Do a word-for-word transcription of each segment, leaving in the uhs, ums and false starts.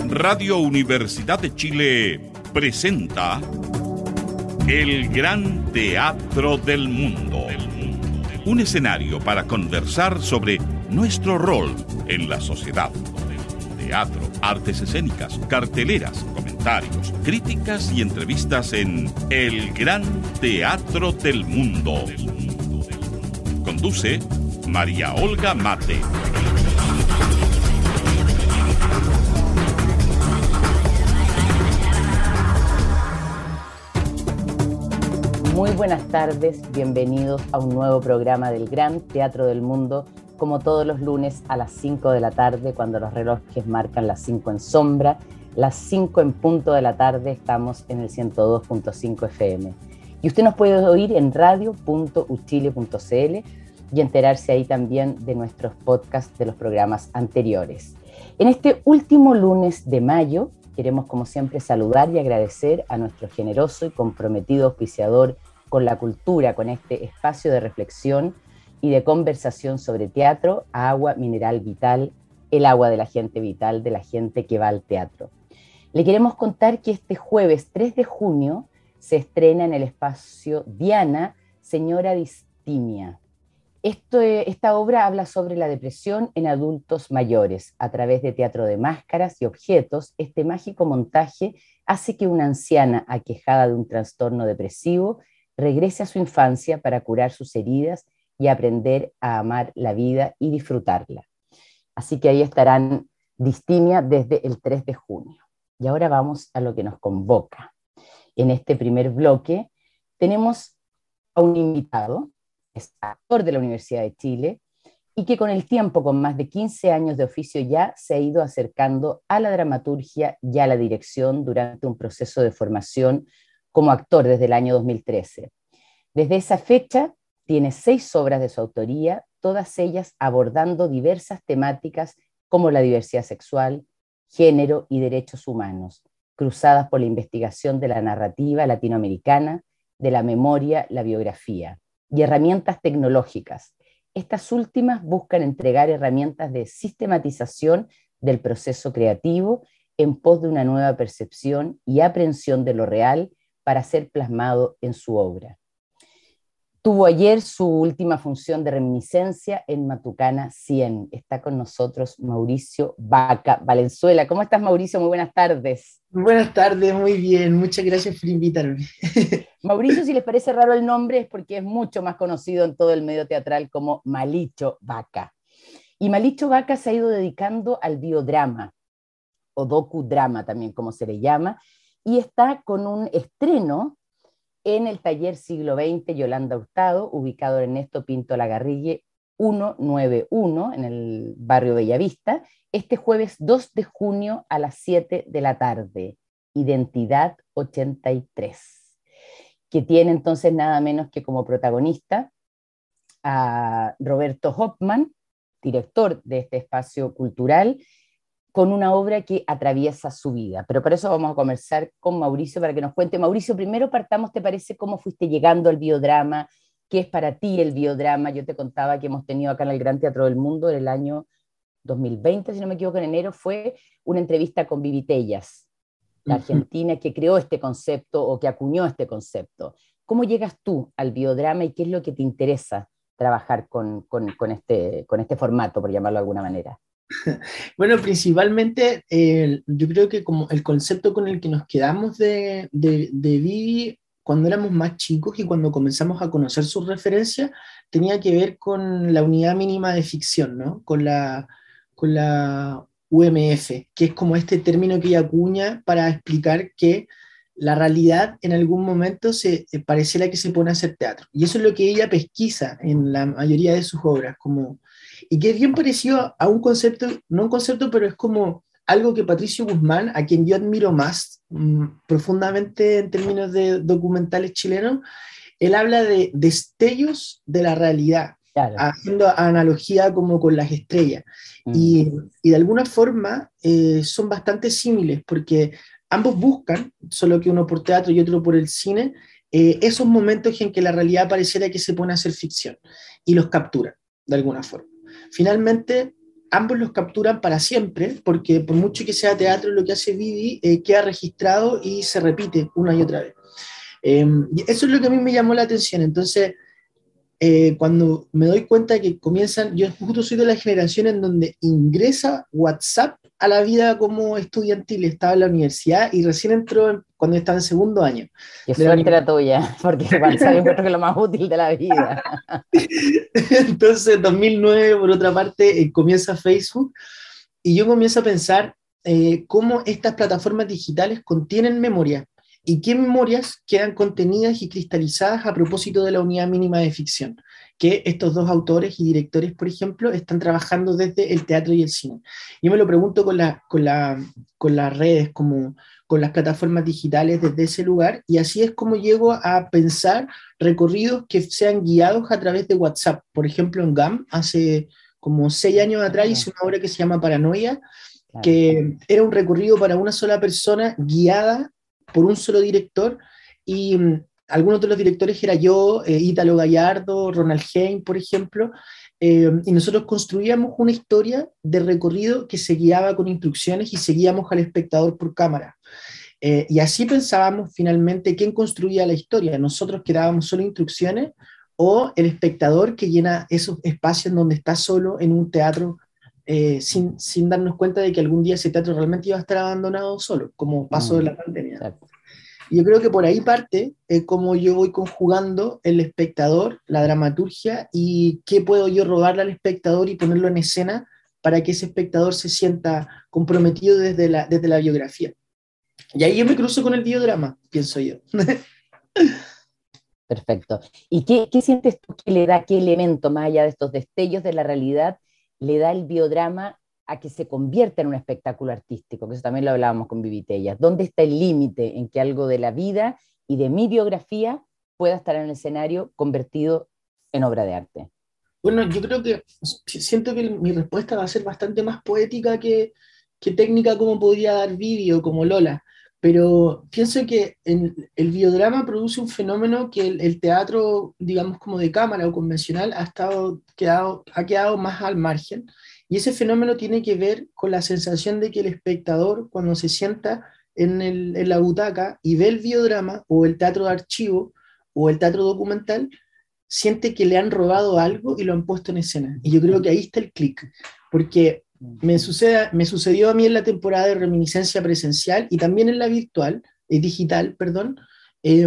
Radio Universidad de Chile presenta El Gran Teatro del Mundo. Un escenario para conversar sobre nuestro rol en la sociedad. Teatro, artes escénicas, carteleras, comentarios, críticas y entrevistas en El Gran Teatro del Mundo. Conduce María Olga Mate. Muy buenas tardes, bienvenidos a un nuevo programa del Gran Teatro del Mundo, como todos los lunes a las cinco de la tarde, cuando los relojes marcan las cinco en sombra, las cinco en punto de la tarde, estamos en el ciento dos punto cinco F M. Y usted nos puede oír en radio punto u chile punto c l y enterarse ahí también de nuestros podcasts de los programas anteriores. En este último lunes de mayo, queremos como siempre saludar y agradecer a nuestro generoso y comprometido auspiciador con la cultura, con este espacio de reflexión y de conversación sobre teatro, a Agua Mineral Vital, el agua de la gente vital, de la gente que va al teatro. Le queremos contar que este jueves tres de junio se estrena en el espacio Diana, Señora Distimia. Esto, esta obra habla sobre la depresión en adultos mayores. A través de teatro de máscaras y objetos, este mágico montaje hace que una anciana aquejada de un trastorno depresivo regrese a su infancia para curar sus heridas y aprender a amar la vida y disfrutarla. Así que ahí estarán Distimia desde el tres de junio. Y ahora vamos a lo que nos convoca. En este primer bloque tenemos a un invitado, es actor de la Universidad de Chile, y que con el tiempo, con más de quince años de oficio ya, se ha ido acercando a la dramaturgia y a la dirección durante un proceso de formación como actor desde el año dos mil trece. Desde esa fecha tiene seis obras de su autoría, todas ellas abordando diversas temáticas como la diversidad sexual, género y derechos humanos, cruzadas por la investigación de la narrativa latinoamericana, de la memoria, la biografía y herramientas tecnológicas. Estas últimas buscan entregar herramientas de sistematización del proceso creativo en pos de una nueva percepción y aprehensión de lo real para ser plasmado en su obra. Tuvo ayer su última función de reminiscencia en Matucana cien. Está con nosotros Mauricio Vaca Valenzuela. ¿Cómo estás, Mauricio? Muy buenas tardes. Buenas tardes, muy bien. Muchas gracias por invitarme. Mauricio, si les parece raro el nombre, es porque es mucho más conocido en todo el medio teatral como Malicho Vaca. Y Malicho Vaca se ha ido dedicando al biodrama, o docudrama también, como se le llama, y está con un estreno en el taller Siglo veinte Yolanda Hurtado, ubicado en Ernesto Pinto Lagarrille ciento noventa y uno, en el barrio Bellavista, este jueves dos de junio a las siete de la tarde, Identidad ochenta y tres, que tiene entonces nada menos que como protagonista a Roberto Hoffman, director de este espacio cultural, con una obra que atraviesa su vida. Pero para eso vamos a conversar con Mauricio para que nos cuente. Mauricio, primero partamos, ¿te parece cómo fuiste llegando al biodrama? ¿Qué es para ti el biodrama? Yo te contaba que hemos tenido acá en el Gran Teatro del Mundo, en el año dos mil veinte, si no me equivoco, en enero, fue una entrevista con Vivi Tellas, la argentina que creó este concepto o que acuñó este concepto. ¿Cómo llegas tú al biodrama y qué es lo que te interesa trabajar con, con, con, este, con este formato, por llamarlo de alguna manera? Bueno, principalmente eh, yo creo que como el concepto con el que nos quedamos de, de, de Vivi cuando éramos más chicos y cuando comenzamos a conocer sus referencias tenía que ver con la unidad mínima de ficción, ¿no? Con la, con la U M F, que es como este término que ella acuña para explicar que la realidad en algún momento se eh, pareciera que se pone a hacer teatro. Y eso es lo que ella pesquisa en la mayoría de sus obras, como, y que es bien parecido a un concepto, no un concepto, pero es como algo que Patricio Guzmán, a quien yo admiro más mmm, profundamente en términos de documentales chilenos, él habla de destellos de la realidad, claro, haciendo analogía como con las estrellas. Mm. Y, y de alguna forma eh, son bastante símiles, porque ambos buscan, solo que uno por teatro y otro por el cine, eh, esos momentos en que la realidad pareciera que se pone a hacer ficción, y los capturan de alguna forma. Finalmente, ambos los capturan para siempre, porque por mucho que sea teatro, lo que hace Vivi eh, queda registrado y se repite una y otra vez. Eh, y eso es lo que a mí me llamó la atención. Entonces, eh, cuando me doy cuenta que comienzan, yo justo soy de la generación en donde ingresa WhatsApp a la vida como estudiantil, estaba en la universidad y recién entró en, cuando estaba en segundo año. Qué suerte la tuya, porque WhatsApp encuentro que es lo más útil de la vida. Entonces, en dos mil nueve, por otra parte, eh, comienza Facebook y yo comienzo a pensar eh, cómo estas plataformas digitales contienen memoria y qué memorias quedan contenidas y cristalizadas a propósito de la unidad mínima de ficción, que estos dos autores y directores, por ejemplo, están trabajando desde el teatro y el cine. Yo me lo pregunto con, la, con, la, con las redes, como con las plataformas digitales desde ese lugar, y así es como llego a pensar recorridos que sean guiados a través de WhatsApp. Por ejemplo, en G A M, hace como seis años atrás, hice una obra que se llama Paranoia, claro, que era un recorrido para una sola persona, guiada por un solo director, y um, algunos de los directores era yo, eh, Ítalo Gallardo, Ronald Heim, por ejemplo, eh, y nosotros construíamos una historia de recorrido que se guiaba con instrucciones y seguíamos al espectador por cámara. Eh, y así pensábamos finalmente quién construía la historia, nosotros que dábamos solo instrucciones o el espectador que llena esos espacios donde está solo en un teatro eh, sin, sin darnos cuenta de que algún día ese teatro realmente iba a estar abandonado solo, como pasó mm, en la pandemia. Exacto. Y yo creo que por ahí parte eh, cómo yo voy conjugando el espectador, la dramaturgia y qué puedo yo robarle al espectador y ponerlo en escena para que ese espectador se sienta comprometido desde la, desde la biografía. Y ahí yo me cruzo con el biodrama, pienso yo. Perfecto. ¿Y qué, qué sientes tú que le da, qué elemento, más allá de estos destellos de la realidad, le da el biodrama a que se convierta en un espectáculo artístico? Que eso también lo hablábamos con Vivi Tellas. ¿Dónde está el límite en que algo de la vida y de mi biografía pueda estar en el escenario convertido en obra de arte? Bueno, yo creo que siento que mi respuesta va a ser bastante más poética que, que técnica como podría dar Vivi o como Lola, pero pienso que en, el biodrama produce un fenómeno que el, el teatro, digamos como de cámara o convencional, ha, estado, quedado, ha quedado más al margen, y ese fenómeno tiene que ver con la sensación de que el espectador, cuando se sienta en, el, en la butaca y ve el biodrama o el teatro de archivo o el teatro documental, siente que le han robado algo y lo han puesto en escena. Y yo creo que ahí está el clic, porque me, sucede, me sucedió a mí en la temporada de reminiscencia presencial y también en la virtual, eh, digital, perdón, eh,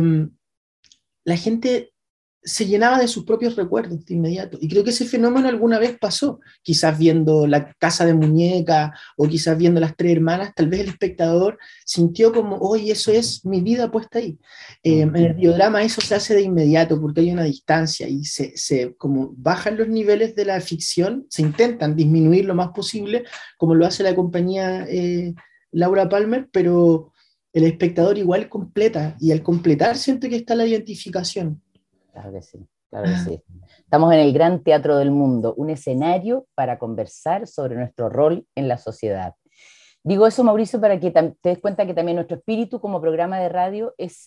la gente se llenaba de sus propios recuerdos de inmediato. Y creo que ese fenómeno alguna vez pasó, quizás viendo La Casa de Muñeca o quizás viendo Las Tres Hermanas, tal vez el espectador sintió como, oye, eso es mi vida puesta ahí. Eh, en el biodrama eso se hace de inmediato porque hay una distancia y se, se como bajan los niveles de la ficción, se intentan disminuir lo más posible, como lo hace la compañía eh, Laura Palmer, pero el espectador igual completa, y al completar siento que está la identificación. Claro que sí, claro que sí. Estamos en el gran teatro del mundo, un escenario para conversar sobre nuestro rol en la sociedad. Digo eso, Mauricio, para que te des cuenta que también nuestro espíritu como programa de radio es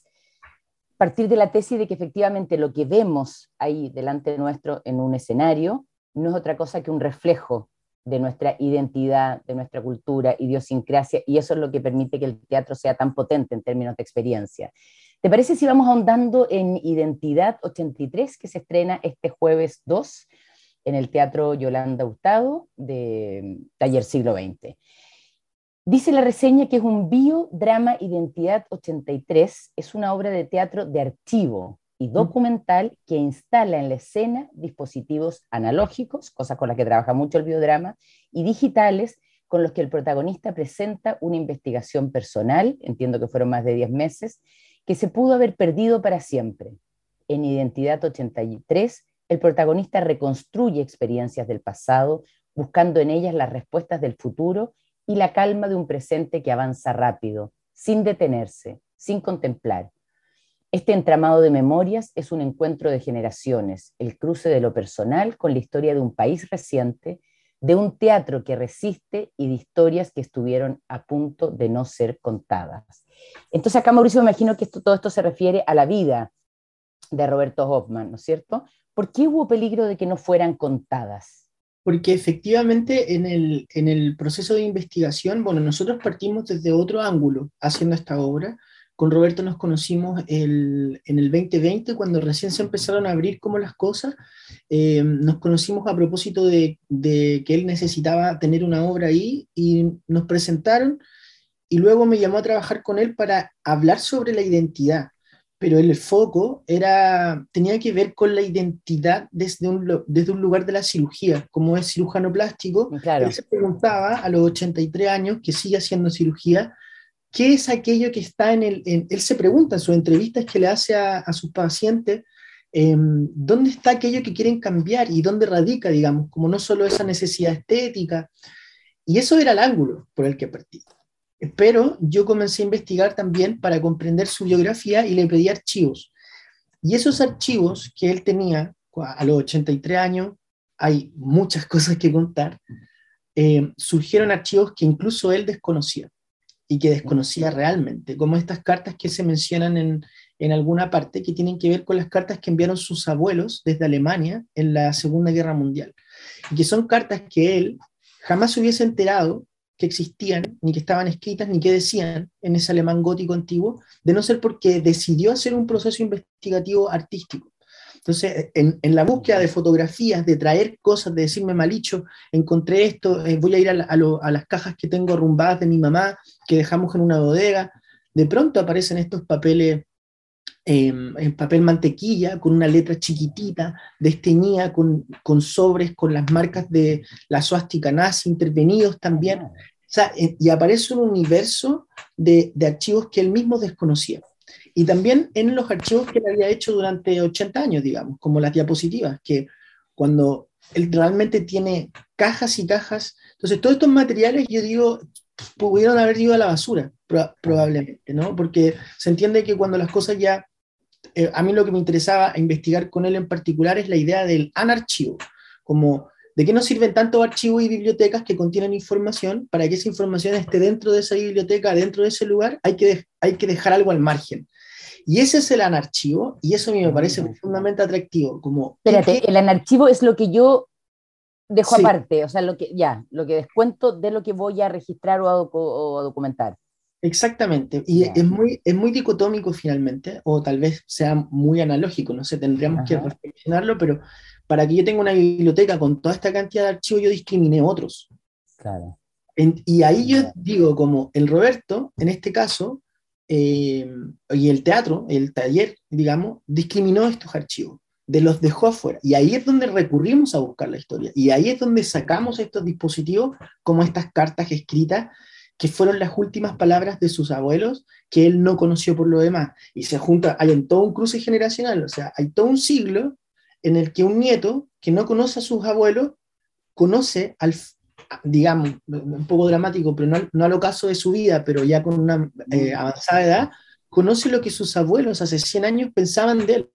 partir de la tesis de que efectivamente lo que vemos ahí delante nuestro en un escenario no es otra cosa que un reflejo de nuestra identidad, de nuestra cultura, idiosincrasia, y eso es lo que permite que el teatro sea tan potente en términos de experiencia. ¿Te parece si vamos ahondando en Identidad ochenta y tres, que se estrena este jueves dos en el Teatro Yolanda Hurtado de Taller Siglo veinte? Dice la reseña que es un biodrama. Identidad ochenta y tres es una obra de teatro de archivo y documental que instala en la escena dispositivos analógicos, cosas con las que trabaja mucho el biodrama, y digitales, con los que el protagonista presenta una investigación personal, entiendo que fueron más de diez meses, que se pudo haber perdido para siempre. En Identidad ochenta y tres, el protagonista reconstruye experiencias del pasado, buscando en ellas las respuestas del futuro y la calma de un presente que avanza rápido, sin detenerse, sin contemplar. Este entramado de memorias es un encuentro de generaciones, el cruce de lo personal con la historia de un país reciente, de un teatro que resiste y de historias que estuvieron a punto de no ser contadas. Entonces acá, Mauricio, me imagino que esto, todo esto se refiere a la vida de Roberto Hoffman, ¿no es cierto? ¿Por qué hubo peligro de que no fueran contadas? porque efectivamente en el, en el proceso de investigación, bueno, nosotros partimos desde otro ángulo haciendo esta obra. Con Roberto nos conocimos el, en el veinte veinte, cuando recién se empezaron a abrir como las cosas. Eh, nos conocimos a propósito de, de que él necesitaba tener una obra ahí, y nos presentaron, y luego me llamó a trabajar con él para hablar sobre la identidad. Pero el foco era, tenía que ver con la identidad desde un, desde un lugar de la cirugía. Como es cirujano plástico, Claro. él se preguntaba a los ochenta y tres años, que sigue haciendo cirugía, ¿qué es aquello que está en el... En, él se pregunta en sus entrevistas que le hace a, a sus pacientes, eh, ¿dónde está aquello que quieren cambiar y dónde radica, digamos, como no solo esa necesidad estética? Y eso era el ángulo por el que partí. Pero yo comencé a investigar también para comprender su biografía, y le pedí archivos. Y esos archivos que él tenía a los ochenta y tres años, hay muchas cosas que contar, eh, surgieron archivos que incluso él desconocía, y que desconocía realmente, como estas cartas que se mencionan en, en alguna parte, que tienen que ver con las cartas que enviaron sus abuelos desde Alemania en la Segunda Guerra Mundial, y que son cartas que él jamás se hubiese enterado que existían, ni que estaban escritas, ni que decían en ese alemán gótico antiguo, de no ser porque decidió hacer un proceso investigativo artístico. Entonces, en, en la búsqueda de fotografías, de traer cosas, de decirme, Malicho, encontré esto, eh, voy a ir a, la, a, lo, a las cajas que tengo arrumbadas de mi mamá, que dejamos en una bodega, de pronto aparecen estos papeles, eh, en papel mantequilla, con una letra chiquitita, desteñida, con, con sobres, con las marcas de la suástica nazi, intervenidos también. O sea, eh, y aparece un universo de, de archivos que él mismo desconocía. Y también en los archivos que él había hecho durante ochenta años, digamos, como las diapositivas, que cuando él realmente tiene cajas y cajas. Entonces, todos estos materiales, yo digo, pudieron haber ido a la basura, pro, probablemente, ¿no? Porque se entiende que cuando las cosas ya... Eh, a mí lo que me interesaba investigar con él en particular es la idea del anarchivo, como de qué nos sirven tantos archivos y bibliotecas que contienen información. Para que esa información esté dentro de esa biblioteca, dentro de ese lugar, hay que, de, hay que dejar algo al margen. Y ese es el anarchivo, y eso a mí me parece profundamente atractivo. Como, Espérate, ¿qué? El anarchivo es lo que yo dejo Sí. aparte, o sea, lo que, ya, lo que descuento de lo que voy a registrar o a, docu- o a documentar. Exactamente, y Ya. es muy, es muy dicotómico finalmente, o tal vez sea muy analógico, no sé, tendríamos Ajá. que reflexionarlo, pero para que yo tenga una biblioteca con toda esta cantidad de archivos, yo discriminé otros. Claro. En, y ahí yo digo, como el Roberto, en este caso, eh, y el teatro, el taller, digamos, discriminó estos archivos, de los dejó afuera, y ahí es donde recurrimos a buscar la historia, y ahí es donde sacamos estos dispositivos, como estas cartas escritas, que fueron las últimas palabras de sus abuelos, que él no conoció por lo demás, y se junta, hay en todo un cruce generacional, o sea, hay todo un siglo en el que un nieto que no conoce a sus abuelos, conoce al, digamos, un poco dramático, pero no, no al ocaso de su vida, pero ya con una eh, avanzada edad, conoce lo que sus abuelos hace cien años pensaban de él.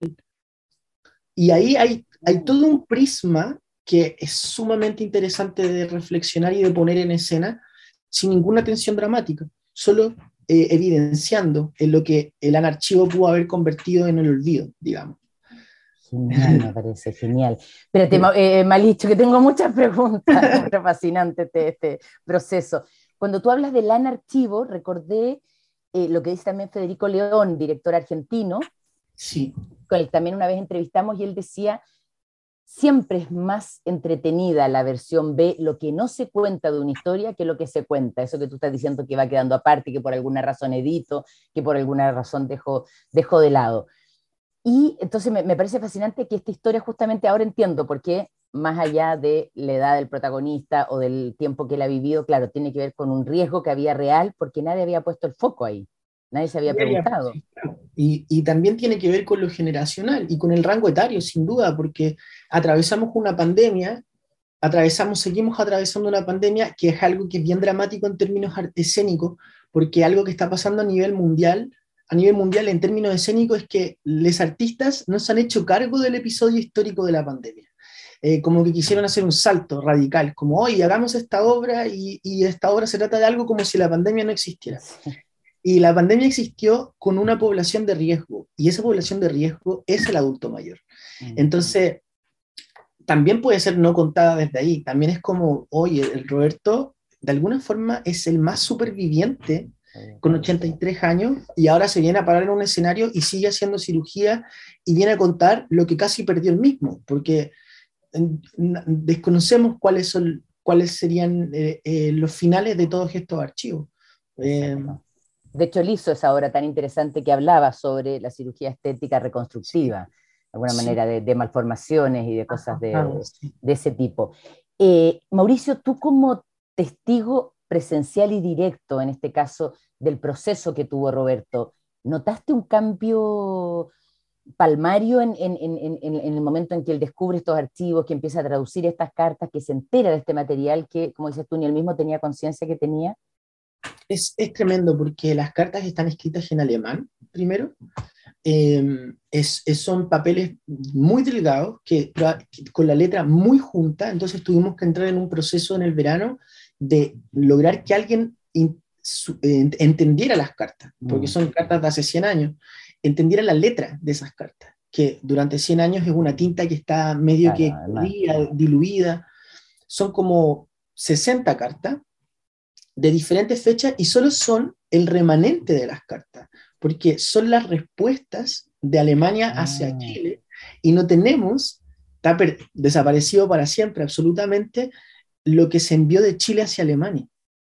Y ahí hay, hay todo un prisma que es sumamente interesante de reflexionar y de poner en escena, sin ninguna tensión dramática, solo eh, evidenciando en lo que el anarchivo pudo haber convertido en el olvido, digamos. Genial, me parece genial. Espérate, eh, Malicho, que tengo muchas preguntas. Está fascinante este, este proceso. Cuando tú hablas del anarchivo, recordé eh, lo que dice también Federico León, director argentino, sí. con el que también una vez entrevistamos, y él decía, siempre es más entretenida la versión B, lo que no se cuenta de una historia, que lo que se cuenta. Eso que tú estás diciendo que va quedando aparte, que por alguna razón edito, que por alguna razón dejo, dejo de lado. Y entonces me, me parece fascinante que esta historia, justamente ahora entiendo por qué, más allá de la edad del protagonista o del tiempo que él ha vivido, claro, tiene que ver con un riesgo que había real, porque nadie había puesto el foco ahí, nadie se había preguntado. Y, y también tiene que ver con lo generacional y con el rango etario, sin duda, porque atravesamos una pandemia, atravesamos, seguimos atravesando una pandemia que es algo que es bien dramático en términos escénicos, porque algo que está pasando a nivel mundial, a nivel mundial en términos escénicos, es que los artistas no se han hecho cargo del episodio histórico de la pandemia. Eh, como que quisieron hacer un salto radical, como hoy hagamos esta obra y, y esta obra se trata de algo como si la pandemia no existiera. Y la pandemia existió con una población de riesgo, y esa población de riesgo es el adulto mayor. Entonces, también puede ser no contada desde ahí. También es como, oye, el Roberto de alguna forma es el más superviviente con ochenta y tres años y ahora se viene a parar en un escenario y sigue haciendo cirugía y viene a contar lo que casi perdió él mismo, porque desconocemos cuáles son, cuáles serían eh, eh, los finales de todos estos archivos. Eh, de hecho, él hizo esa obra tan interesante que hablaba sobre la cirugía estética reconstructiva, sí, de alguna sí. manera de, de malformaciones y de cosas de, ah, sí. de ese tipo. Eh, Mauricio, tú como testigo presencial y directo, en este caso, del proceso que tuvo Roberto, ¿notaste un cambio palmario en, en, en, en, en el momento en que él descubre estos archivos, que empieza a traducir estas cartas, que se entera de este material que, como dices tú, ni él mismo tenía conciencia que tenía? Es, es tremendo porque las cartas están escritas en alemán, primero. Eh, es, es, son papeles muy delgados, que, con la letra muy junta, entonces tuvimos que entrar en un proceso en el verano de lograr que alguien in, su, eh, entendiera las cartas, porque son cartas de hace cien años, entendiera la letra de esas cartas, que durante cien años es una tinta que está medio claro, que escurrida, diluida. Son como sesenta cartas de diferentes fechas y solo son el remanente de las cartas, porque son las respuestas de Alemania hacia ah. Chile y no tenemos, está desaparecido para siempre absolutamente, lo que se envió de Chile hacia Alemania.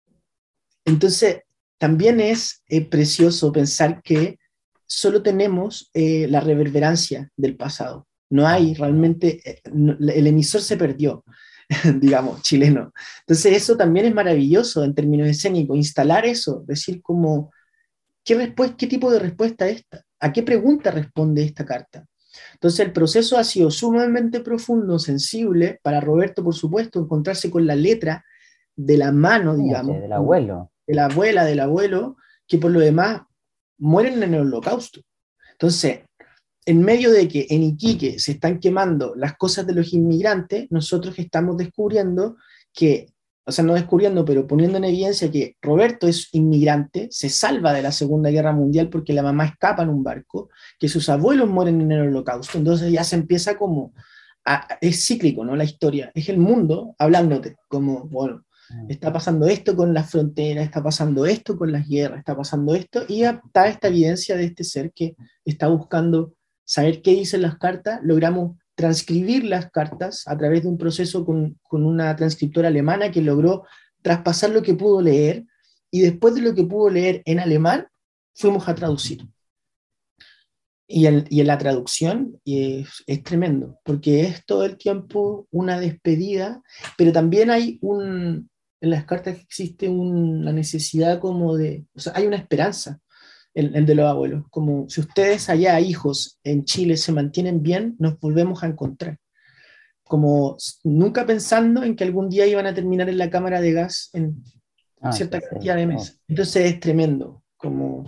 Entonces, también es eh, precioso pensar que solo tenemos eh, la reverberancia del pasado. No hay realmente, eh, no, el emisor se perdió, digamos, chileno. Entonces eso también es maravilloso en términos escénicos, instalar eso, decir como, ¿qué, respuesta, qué tipo de respuesta es esta? ¿A qué pregunta responde esta carta? Entonces el proceso ha sido sumamente profundo, sensible, para Roberto, por supuesto, encontrarse con la letra de la mano, digamos, del abuelo. De la abuela, del abuelo, que por lo demás mueren en el Holocausto. Entonces, en medio de que en Iquique se están quemando las cosas de los inmigrantes, nosotros estamos descubriendo que, o sea, no descubriendo, pero poniendo en evidencia que Roberto es inmigrante, se salva de la Segunda Guerra Mundial porque la mamá escapa en un barco, que sus abuelos mueren en el Holocausto, entonces ya se empieza como, a, es cíclico, ¿no? La historia, es el mundo hablándote, como, bueno, está pasando esto con las fronteras, está pasando esto con las guerras, está pasando esto, y está esta evidencia de este ser que está buscando saber qué dicen las cartas. Logramos transcribir las cartas a través de un proceso con, con una transcriptora alemana que logró traspasar lo que pudo leer, y después de lo que pudo leer en alemán, fuimos a traducir. Y en, y en la traducción es, es tremendo, porque es todo el tiempo una despedida, pero también hay un, en las cartas existe una necesidad como de, o sea, hay una esperanza. El, el de los abuelos, como si ustedes allá, hijos, en Chile se mantienen bien, nos volvemos a encontrar. Como nunca pensando en que algún día iban a terminar en la cámara de gas en ah, cierta sí, cantidad de meses. Entonces es tremendo, como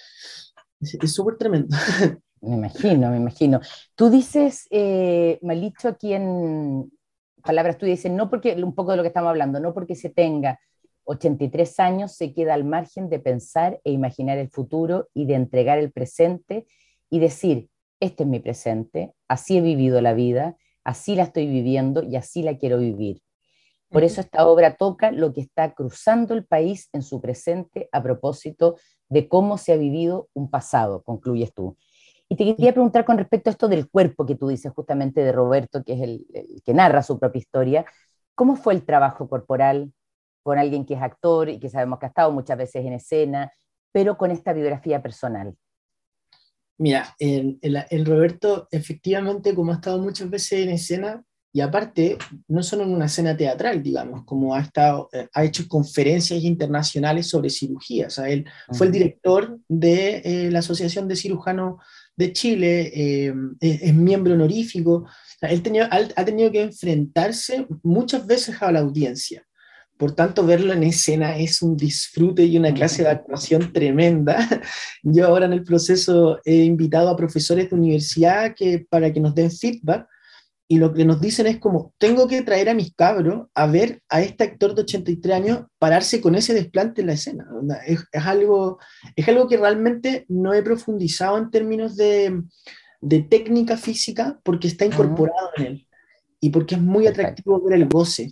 es súper tremendo. Me imagino, me imagino. Tú dices, eh, Malicho, aquí en palabras tuyas, dices, no porque, un poco de lo que estamos hablando, no porque se tenga ochenta y tres años se queda al margen de pensar e imaginar el futuro y de entregar el presente y decir, este es mi presente, así he vivido la vida, así la estoy viviendo y así la quiero vivir. Por eso esta obra toca lo que está cruzando el país en su presente a propósito de cómo se ha vivido un pasado, concluyes tú. Y te quería preguntar con respecto a esto del cuerpo que tú dices justamente de Roberto, que es el, el que narra su propia historia. ¿Cómo fue el trabajo corporal con alguien que es actor y que sabemos que ha estado muchas veces en escena, pero con esta biografía personal? Mira, el, el, el Roberto efectivamente, como ha estado muchas veces en escena, y aparte, no solo en una escena teatral, digamos, como ha, estado, ha hecho conferencias internacionales sobre cirugía. O sea, él uh-huh. fue el director de eh, la Asociación de Cirujanos de Chile, eh, es, es miembro honorífico. O sea, él tenía, ha tenido que enfrentarse muchas veces a la audiencia. Por tanto, verlo en escena es un disfrute y una clase de actuación tremenda. Yo ahora en el proceso he invitado a profesores de universidad que, para que nos den feedback, y lo que nos dicen es como, tengo que traer a mis cabros a ver a este actor de ochenta y tres años pararse con ese desplante en la escena. Es, es, algo, es algo que realmente no he profundizado en términos de, de técnica física porque está incorporado uh-huh. en él. y porque es muy Perfecto. atractivo ver el goce.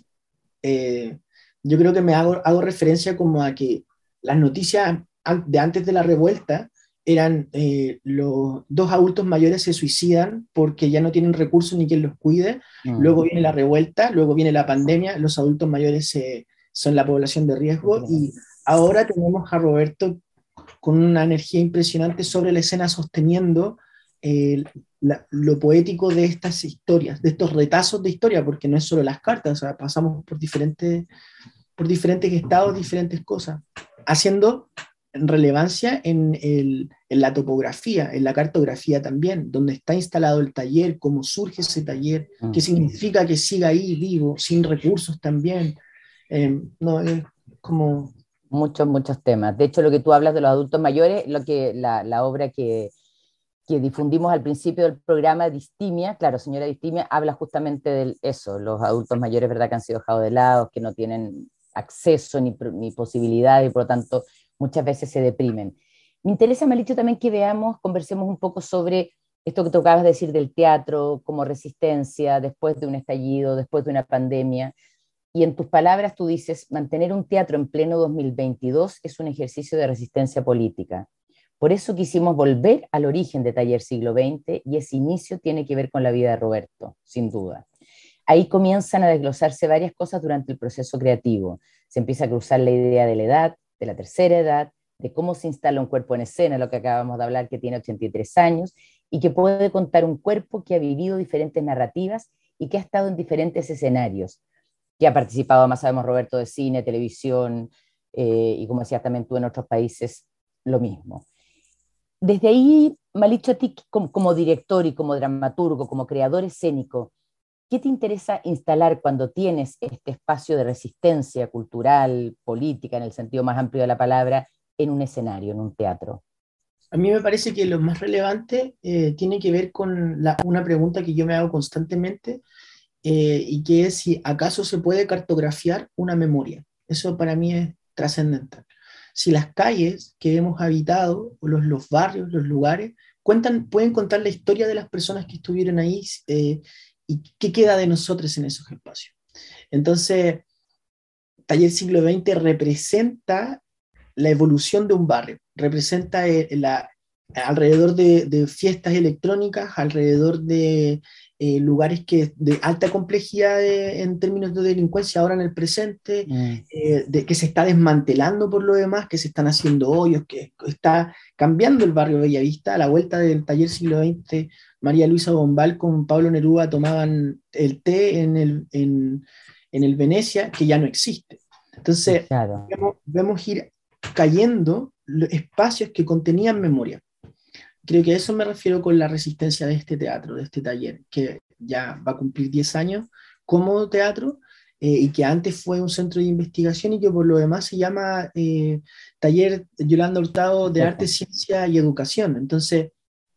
Eh, yo creo que me hago, hago referencia como a que las noticias de antes de la revuelta eran eh, los dos adultos mayores se suicidan porque ya no tienen recursos ni quien los cuide, Mm. luego viene la revuelta, luego viene la pandemia, los adultos mayores se, son la población de riesgo, y ahora tenemos a Roberto con una energía impresionante sobre la escena sosteniendo eh, la, lo poético de estas historias, de estos retazos de historia, porque no es solo las cartas, o sea, pasamos por diferentes, por diferentes estados, diferentes cosas, haciendo relevancia en, el, en la topografía, en la cartografía también, donde está instalado el taller, cómo surge ese taller, Mm. qué significa que siga ahí vivo, sin recursos también. Eh, no, es como... Muchos, muchos temas. De hecho, lo que tú hablas de los adultos mayores, lo que la, la obra que, que difundimos al principio del programa, Distimia, claro, señora Distimia, habla justamente de eso, los adultos mayores, ¿verdad?, que han sido dejados de lado, que no tienen acceso ni, ni posibilidad y por lo tanto muchas veces se deprimen. Me interesa, Malicho, también que veamos, conversemos un poco sobre esto que tú acabas de decir del teatro como resistencia después de un estallido, después de una pandemia. Y en tus palabras tú dices, mantener un teatro en pleno dos mil veintidós es un ejercicio de resistencia política. Por eso quisimos volver al origen de Taller Siglo veinte, y ese inicio tiene que ver con la vida de Roberto, sin duda. Ahí comienzan a desglosarse varias cosas durante el proceso creativo. Se empieza a cruzar la idea de la edad, de la tercera edad, de cómo se instala un cuerpo en escena, lo que acabamos de hablar, que tiene ochenta y tres años, y que puede contar un cuerpo que ha vivido diferentes narrativas y que ha estado en diferentes escenarios, que ha participado, más sabemos, Roberto, de cine, televisión, eh, y como decías también tú en otros países, lo mismo. Desde ahí, Malicho, a ti como, como director y como dramaturgo, como creador escénico, ¿qué te interesa instalar cuando tienes este espacio de resistencia cultural, política, en el sentido más amplio de la palabra, en un escenario, en un teatro? A mí me parece que lo más relevante eh, tiene que ver con la, una pregunta que yo me hago constantemente, eh, y que es si acaso se puede cartografiar una memoria. Eso para mí es trascendental. Si las calles que hemos habitado, o los, los barrios, los lugares, cuentan, pueden contar la historia de las personas que estuvieron ahí, eh, y qué queda de nosotros en esos espacios. Entonces, Taller Siglo veinte representa la evolución de un barrio, representa eh, la, alrededor de, de fiestas electrónicas, alrededor de eh, lugares que, de alta complejidad de, en términos de delincuencia ahora en el presente, mm. eh, de, que se está desmantelando por lo demás, que se están haciendo hoyos, que está cambiando el barrio Bellavista. A la vuelta del Taller Siglo veinte, María Luisa Bombal con Pablo Neruda tomaban el té en el, en, en el Venecia, que ya no existe. Entonces, claro, vemos, vemos ir cayendo espacios que contenían memoria. Creo que a eso me refiero con la resistencia de este teatro, de este taller, que ya va a cumplir diez años como teatro, eh, y que antes fue un centro de investigación y que por lo demás se llama eh, Taller Yolanda Hurtado de Arte, Ciencia y Educación. Entonces,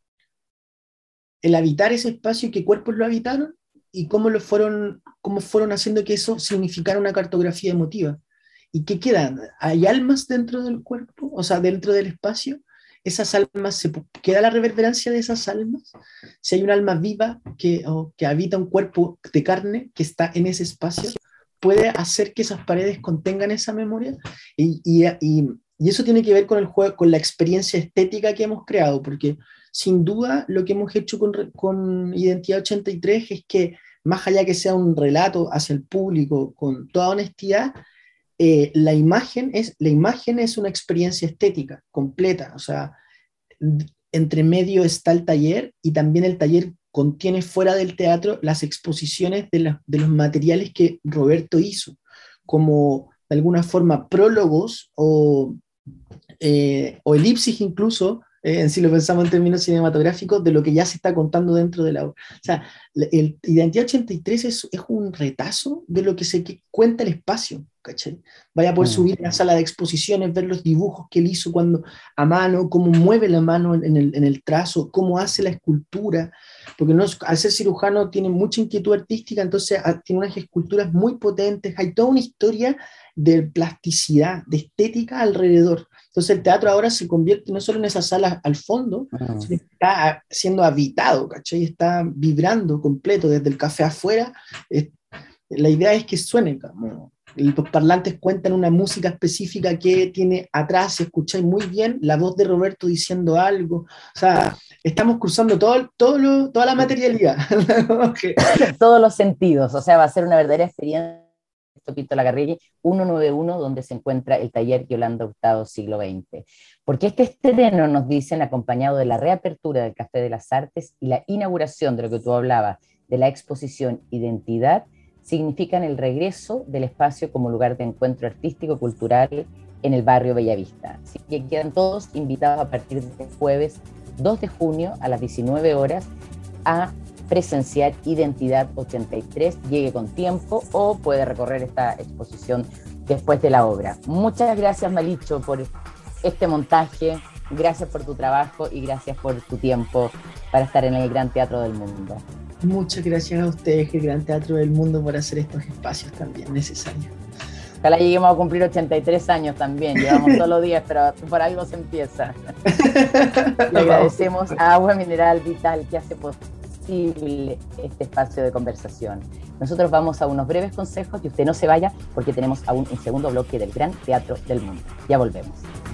el habitar ese espacio, qué cuerpos lo habitaron y cómo, lo fueron, cómo fueron haciendo que eso significara una cartografía emotiva. ¿Y qué quedan? ¿Hay almas dentro del cuerpo? O sea, dentro del espacio. ¿Esas almas, se queda la reverberancia de esas almas? Si hay un alma viva que, o que habita un cuerpo de carne que está en ese espacio, ¿puede hacer que esas paredes contengan esa memoria? Y, y, y, y eso tiene que ver con el juego, con la experiencia estética que hemos creado, porque sin duda lo que hemos hecho con, con Identidad ochenta y tres es que, más allá que sea un relato hacia el público con toda honestidad, Eh, la, imagen es, la imagen es una experiencia estética completa. O sea, entre medio está el taller, y también el taller contiene fuera del teatro las exposiciones de, la, de los materiales que Roberto hizo, como de alguna forma prólogos o, eh, o elipsis incluso, eh, si lo pensamos en términos cinematográficos, de lo que ya se está contando dentro de la obra. O sea, el Identidad ochenta y tres es, es un retazo de lo que se cuenta el espacio. ¿cachai? Vaya a poder subir a la sala de exposiciones, ver los dibujos que él hizo cuando, a mano, cómo mueve la mano en el, en el trazo, cómo hace la escultura, porque no, al ser cirujano tiene mucha inquietud artística, entonces tiene unas esculturas muy potentes, hay toda una historia de plasticidad, de estética alrededor. Entonces el teatro ahora se convierte no solo en esa sala al fondo, uh-huh. sino que está siendo habitado, ¿cachai? Está vibrando completo desde el café afuera. Eh, la idea es que suene como... Los parlantes cuentan una música específica que tiene atrás, si escucháis muy bien, la voz de Roberto diciendo algo. O sea, estamos cruzando todo, todo lo, toda la materialidad. Okay. Todos los sentidos, o sea, va a ser una verdadera experiencia. Pinto Lagarregui, ciento noventa y uno, donde se encuentra el taller Yolanda Hurtado Siglo veinte. Porque este estreno, nos dicen, acompañado de la reapertura del Café de las Artes y la inauguración de lo que tú hablabas, de la exposición Identidad, significan el regreso del espacio como lugar de encuentro artístico-cultural en el barrio Bellavista. Así que quedan todos invitados a partir de jueves dos de junio a las diecinueve horas a presenciar Identidad ochenta y tres, llegue con tiempo o puede recorrer esta exposición después de la obra. Muchas gracias, Malicho, por este montaje, gracias por tu trabajo y gracias por tu tiempo para estar en el Gran Teatro del Mundo. Muchas gracias a ustedes, el Gran Teatro del Mundo, por hacer estos espacios también necesarios. Ojalá lleguemos a cumplir ochenta y tres años también, llevamos todos los días, pero por algo se empieza. Le agradecemos a Agua Mineral Vital que hace posible este espacio de conversación. Nosotros vamos a unos breves consejos y usted no se vaya porque tenemos aún un segundo bloque del Gran Teatro del Mundo. Ya volvemos.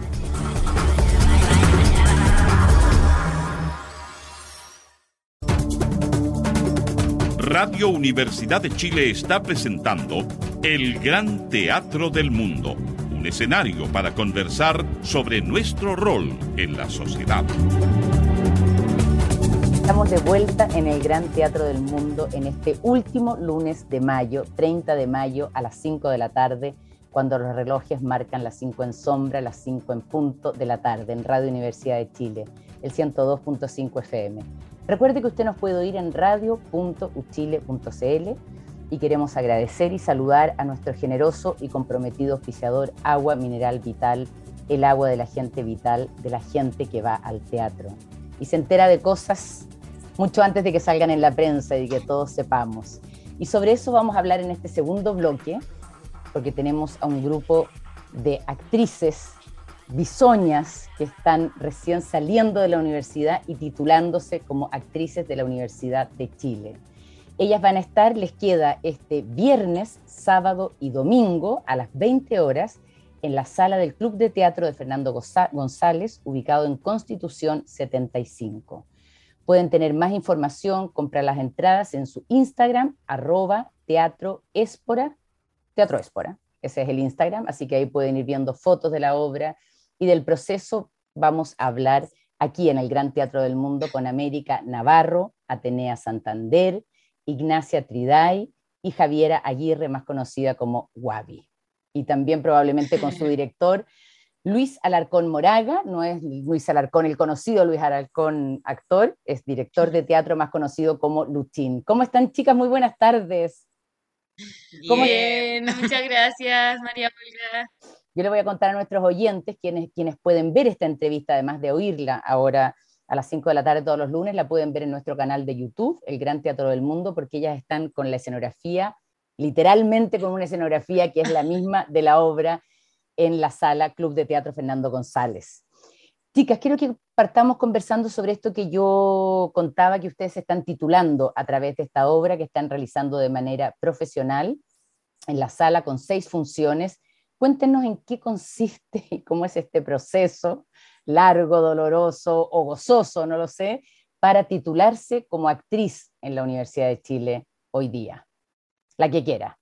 Radio Universidad de Chile está presentando El Gran Teatro del Mundo, un escenario para conversar sobre nuestro rol en la sociedad. Estamos de vuelta en el Gran Teatro del Mundo en este último lunes de mayo, treinta de mayo a las cinco de la tarde, cuando los relojes marcan las cinco en sombra, las cinco en punto de la tarde, en Radio Universidad de Chile, el ciento dos punto cinco F M. Recuerde que usted nos puede oír en radio punto u chile punto c l y queremos agradecer y saludar a nuestro generoso y comprometido auspiciador Agua Mineral Vital, el agua de la gente vital, de la gente que va al teatro y se entera de cosas mucho antes de que salgan en la prensa y que todos sepamos. Y sobre eso vamos a hablar en este segundo bloque, porque tenemos a un grupo de actrices bisoñas que están recién saliendo de la universidad y titulándose como actrices de la Universidad de Chile. Ellas van a estar, les queda este viernes, sábado y domingo a las veinte horas en la sala del Club de Teatro de Fernando González, ubicado en Constitución setenta y cinco. Pueden tener más información, comprar las entradas en su Instagram, arroba Teatro Espora, Teatro Espora, ese es el Instagram, así que ahí pueden ir viendo fotos de la obra y del proceso. Vamos a hablar aquí en el Gran Teatro del Mundo con América Navarro, Atenea Santander, Ignacia Triday y Javiera Aguirre, más conocida como Guavi. Y también probablemente con su director, Luis Alarcón Moraga, no es Luis Alarcón el conocido, Luis Alarcón actor, es director de teatro más conocido como Luchín. ¿Cómo están, chicas? Muy buenas tardes. Bien, muchas gracias, María Olga. Yo le voy a contar a nuestros oyentes, quienes, quienes pueden ver esta entrevista, además de oírla ahora a las cinco de la tarde todos los lunes, la pueden ver en nuestro canal de YouTube, El Gran Teatro del Mundo, porque ellas están con la escenografía, literalmente con una escenografía que es la misma de la obra en la sala Club de Teatro Fernando González. Chicas, quiero que partamos conversando sobre esto que yo contaba, que ustedes se están titulando a través de esta obra que están realizando de manera profesional en la sala con seis funciones. Cuéntenos en qué consiste y cómo es este proceso largo, doloroso o gozoso, no lo sé, para titularse como actriz en la Universidad de Chile hoy día. La que quiera.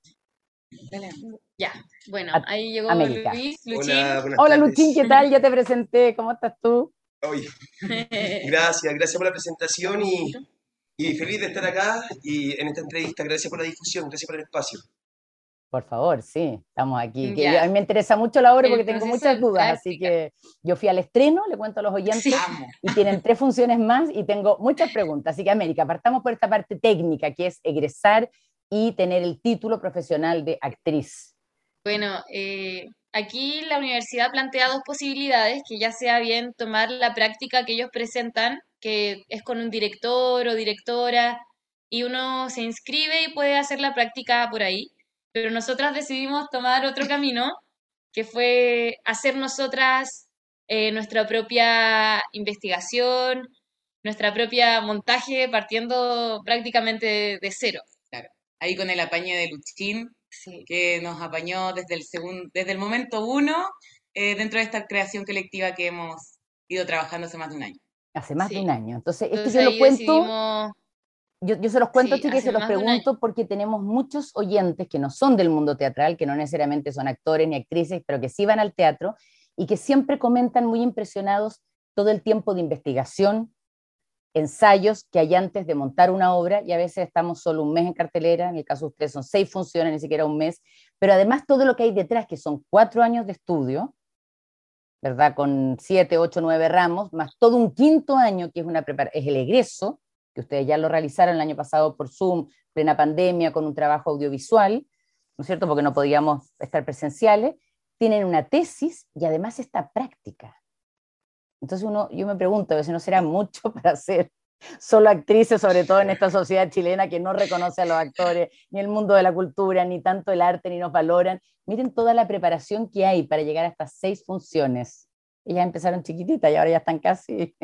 Ya, bueno, ahí llegó América. Luis, Luchín. Hola, Hola Luchín, ¿qué tal? Ya te presenté, ¿cómo estás tú? Oye, gracias, gracias por la presentación y, y feliz de estar acá y en esta entrevista. Gracias por la difusión, gracias por el espacio. Por favor, sí, estamos aquí. Que Ya. yo- a mí me interesa mucho la obra El porque tengo proceso muchas de dudas, así práctica. que yo fui al estreno, le cuento a los oyentes, Sí. y tienen tres funciones más y tengo muchas preguntas. Así que América, partamos por esta parte técnica, que es egresar y tener el título profesional de actriz. Bueno, eh, aquí la universidad plantea dos posibilidades, que ya sea bien tomar la práctica que ellos presentan, que es con un director o directora, y uno se inscribe y puede hacer la práctica por ahí, pero nosotras decidimos tomar otro camino, que fue hacer nosotras eh, nuestra propia investigación, nuestra propia montaje, partiendo prácticamente de, de cero. Claro. Ahí con el apaño de Luchín, Sí. que nos apañó desde el, segun- desde el momento uno eh, dentro de esta creación colectiva que hemos ido trabajando hace más de un año. Hace más de un Sí. año. Entonces, esto Entonces yo lo ahí cuento, decidimos, yo, yo se los cuento, sí, chicas, y hace se los más de un año. pregunto porque tenemos muchos oyentes que no son del mundo teatral, que no necesariamente son actores ni actrices, pero que sí van al teatro y que siempre comentan muy impresionados todo el tiempo de investigación, ensayos que hay antes de montar una obra, y a veces estamos solo un mes en cartelera, en el caso de ustedes son seis funciones, ni siquiera un mes, pero además todo lo que hay detrás, que son cuatro años de estudio, ¿verdad? Con siete, ocho, nueve ramos, más todo un quinto año, que es, una prepara es el egreso, que ustedes ya lo realizaron el año pasado por Zoom, plena pandemia, con un trabajo audiovisual, ¿no es cierto? Porque no podíamos estar presenciales, tienen una tesis y además esta práctica. Entonces uno, yo me pregunto, a veces no será mucho para ser solo actrices, sobre todo en esta sociedad chilena que no reconoce a los actores, ni el mundo de la cultura, ni tanto el arte, ni nos valoran. Miren toda la preparación que hay para llegar a estas seis funciones. Ellas empezaron chiquititas y ahora ya están casi...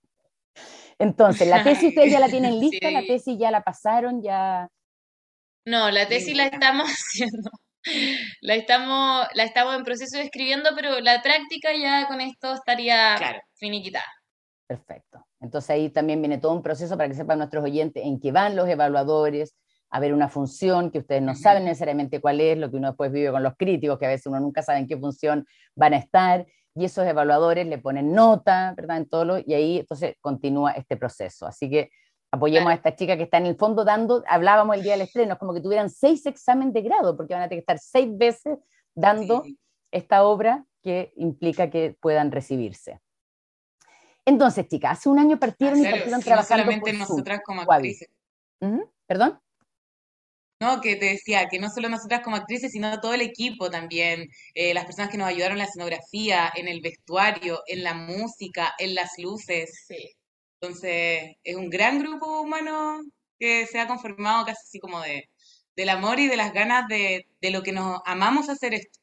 Entonces, ¿la tesis ustedes ya la tienen lista? Sí. ¿La tesis ya la pasaron? Ya... No, la tesis la estamos haciendo. La estamos, la estamos en proceso de escribiendo, pero la práctica ya con esto estaría Claro. finiquitada. Perfecto. Entonces ahí también viene todo un proceso para que sepan nuestros oyentes en qué van los evaluadores, a ver una función que ustedes no saben necesariamente cuál es, lo que uno después vive con los críticos, que a veces uno nunca sabe en qué función van a estar, y esos evaluadores le ponen nota, ¿verdad? En todo lo, y ahí entonces continúa este proceso. Así que apoyemos Claro. a esta chica que está en el fondo dando, hablábamos el día del estreno, es como que tuvieran seis exámenes de grado, porque van a tener que estar seis veces dando Sí. esta obra que implica que puedan recibirse. Entonces, chicas, hace un año partieron Ah, y claro, partieron sí, no trabajando solamente por nosotras Zoom. como Wabi. actrices. Uh-huh. ¿Perdón? No, que te decía que no solo nosotras como actrices, sino todo el equipo también, eh, las personas que nos ayudaron en la escenografía, en el vestuario, en la música, en las luces. Sí. Entonces, es un gran grupo humano que se ha conformado casi así como de, del amor y de las ganas de, de lo que nos amamos hacer esto.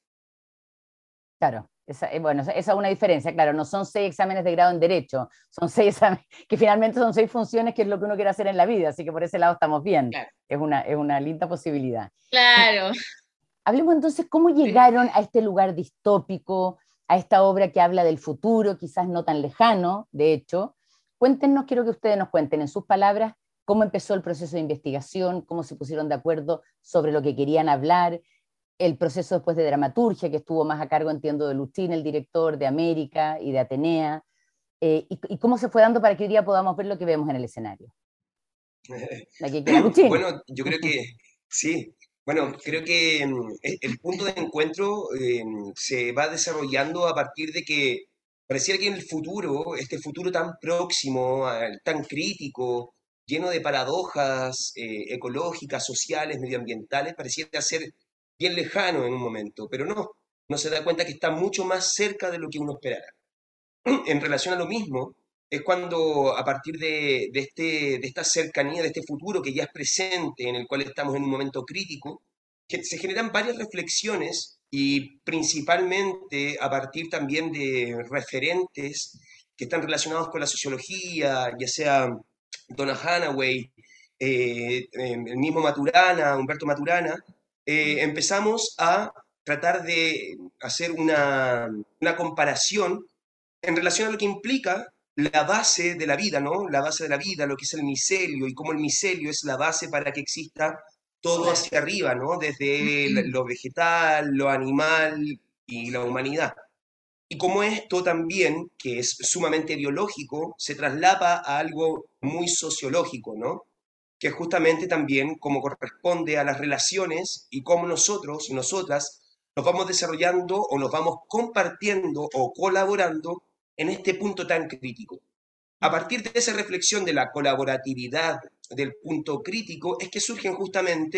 Claro, esa, eh, bueno, esa, esa es una diferencia, claro, no son seis exámenes de grado en Derecho, son seis exámenes, que finalmente son seis funciones, que es lo que uno quiere hacer en la vida, así que por ese lado estamos bien, Claro. es una, es una linda posibilidad. Claro. Hablemos entonces cómo llegaron a este lugar distópico, a esta obra que habla del futuro, quizás no tan lejano, de hecho. Cuéntenos, quiero que ustedes nos cuenten en sus palabras cómo empezó el proceso de investigación, cómo se pusieron de acuerdo sobre lo que querían hablar, el proceso después de dramaturgia, que estuvo más a cargo, entiendo, de Luchín, el director de América y de Atenea, eh, y, y cómo se fue dando para que hoy día podamos ver lo que vemos en el escenario. La que quiera, Luchín. Bueno, yo creo que sí. Bueno, creo que mm, e- el punto de encuentro eh, se va desarrollando a partir de que pareciera que en el futuro, este futuro tan próximo, ah, tan crítico, lleno de paradojas eh, ecológicas, sociales, medioambientales, pareciera ser bien lejano en un momento, pero no, no se da cuenta que está mucho más cerca de lo que uno esperara. En relación a lo mismo, es cuando a partir de, de este, de esta cercanía, de este futuro que ya es presente, en el cual estamos en un momento crítico, que se generan varias reflexiones y principalmente a partir también de referentes que están relacionados con la sociología, ya sea Donna Haraway, eh, el mismo Maturana, Humberto Maturana, eh, empezamos a tratar de hacer una, una comparación en relación a lo que implica la base de la vida, ¿no? La base de la vida, lo que es el micelio y cómo el micelio es la base para que exista todo hacia arriba, ¿no? Desde lo vegetal, lo animal y la humanidad. Y cómo esto también, que es sumamente biológico, se traslapa a algo muy sociológico, ¿no? Que es justamente también cómo corresponde a las relaciones y cómo nosotros, nosotras, nos vamos desarrollando o nos vamos compartiendo o colaborando en este punto tan crítico. A partir de esa reflexión de la colaboratividad del punto crítico es que surgen justamente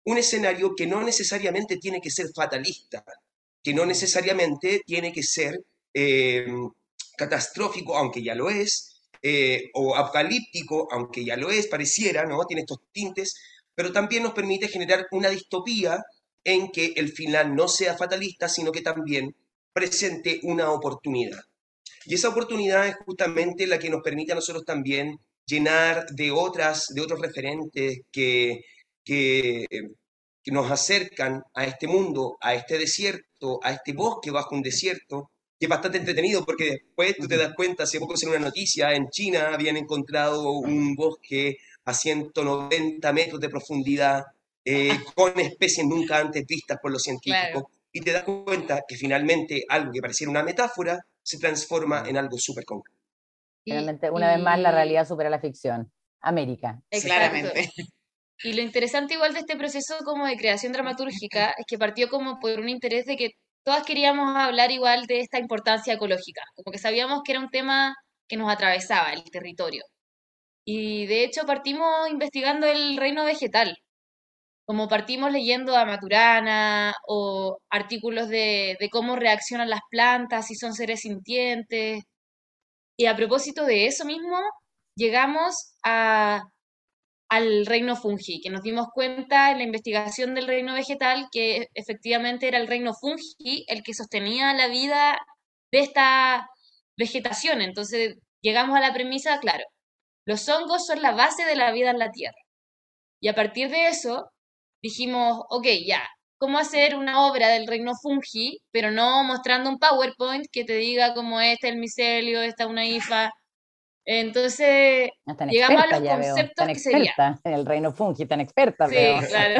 un escenario que no necesariamente tiene que ser fatalista, que no necesariamente tiene que ser eh, catastrófico, aunque ya lo es, eh, o apocalíptico, aunque ya lo es, pareciera, ¿no? Tiene estos tintes, pero también nos permite generar una distopía en que el final no sea fatalista, sino que también presente una oportunidad. Y esa oportunidad es justamente la que nos permite a nosotros también llenar de, otras, de otros referentes que, que, que nos acercan a este mundo, a este desierto, a este bosque bajo un desierto, que es bastante entretenido porque después tú te das cuenta, hace poco en una noticia, en China habían encontrado un bosque a ciento noventa metros de profundidad, eh, con especies nunca antes vistas por los científicos, Claro. y te das cuenta que finalmente algo que pareciera una metáfora se transforma en algo súper concreto. Y, Realmente, una vez más, la y- realidad supera la ficción. América. exacto. Claramente. Y lo interesante igual de este proceso como de creación dramatúrgica es que partió como por un interés de que todas queríamos hablar igual de esta importancia ecológica, como que sabíamos que era un tema que nos atravesaba el territorio. Y de hecho partimos investigando el reino vegetal, como partimos leyendo a Maturana o artículos de, de cómo reaccionan las plantas, si son seres sintientes. Y a propósito de eso mismo, llegamos a al reino fungi, que nos dimos cuenta en la investigación del reino vegetal que efectivamente era el reino fungi el que sostenía la vida de esta vegetación. Entonces llegamos a la premisa, claro, los hongos son la base de la vida en la Tierra. Y a partir de eso dijimos, ok, ya, ¿cómo hacer una obra del reino fungi, pero no mostrando un PowerPoint que te diga cómo este es el micelio, esta es una hifa? Entonces, No es tan llegamos a experta, los ya veo. conceptos Tan que serían. experta en el reino fungi, tan experta veo. Sí, claro.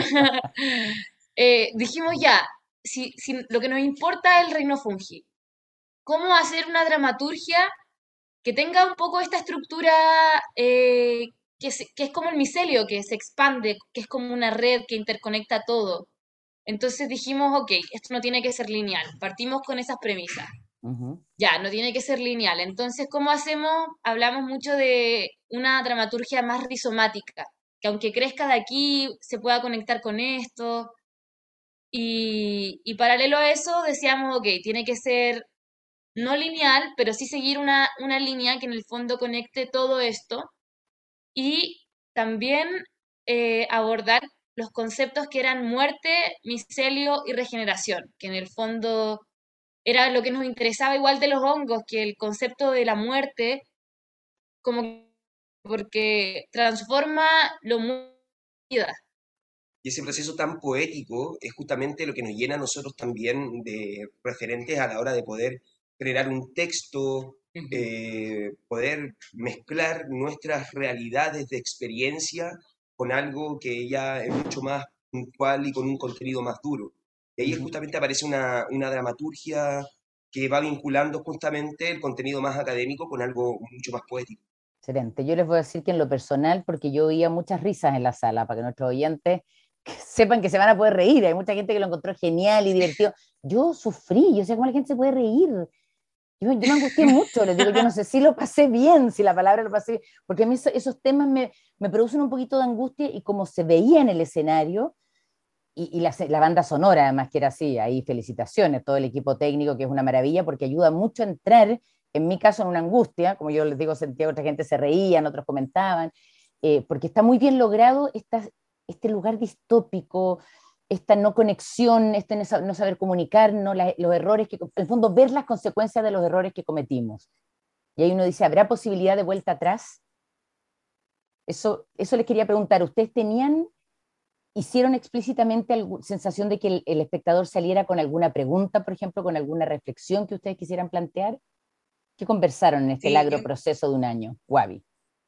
Eh, dijimos ya, si, si lo que nos importa es el reino fungi, ¿cómo hacer una dramaturgia que tenga un poco esta estructura eh, que, se- que es como el micelio, que se expande, que es como una red que interconecta todo? Entonces dijimos, ok, esto no tiene que ser lineal. Partimos con esas premisas. Ujú. Ya, no tiene que ser lineal. Entonces, ¿cómo hacemos? Hablamos mucho de una dramaturgia más rizomática, que aunque crezca de aquí, se pueda conectar con esto. Y, y paralelo a eso, decíamos, ok, tiene que ser no lineal, pero sí seguir una, una línea que en el fondo conecte todo esto y también eh, abordar los conceptos que eran muerte, micelio y regeneración, que en el fondo era lo que nos interesaba igual de los hongos, que el concepto de la muerte, como porque transforma lo muerto en vida. Y ese proceso tan poético es justamente lo que nos llena a nosotros también de referentes a la hora de poder generar un texto, Ujú. eh, poder mezclar nuestras realidades de experiencia con algo que ya es mucho más puntual y con un contenido más duro. Y ahí Ujú. justamente aparece una, una dramaturgia que va vinculando justamente el contenido más académico con algo mucho más poético. Excelente. Yo les voy a decir que en lo personal, porque yo oía muchas risas en la sala, para que nuestros oyentes que sepan que se van a poder reír. Hay mucha gente que lo encontró genial y divertido. Yo sufrí, yo sé cómo la gente se puede reír. Yo, yo me angustié mucho, les digo, yo no sé si lo pasé bien, si la palabra lo pasé bien, porque a mí eso- esos temas me, me producen un poquito de angustia y como se veía en el escenario, y, y la, la banda sonora además que era así, ahí felicitaciones, todo el equipo técnico que es una maravilla porque ayuda mucho a entrar, en mi caso en una angustia, como yo les digo, sentía que otra gente se reían, otros comentaban, eh, porque está muy bien logrado esta, este lugar distópico, esta no conexión, este no saber comunicarnos, la, los errores, que, en el fondo ver las consecuencias de los errores que cometimos. Y ahí uno dice, ¿habrá posibilidad de vuelta atrás? Eso, eso les quería preguntar, ¿ustedes tenían hicieron explícitamente algo, sensación de que el, el, espectador saliera con alguna pregunta, por ejemplo, con alguna reflexión que ustedes quisieran plantear? ¿Qué conversaron en este Sí, largo yo, proceso de un año? Wabi.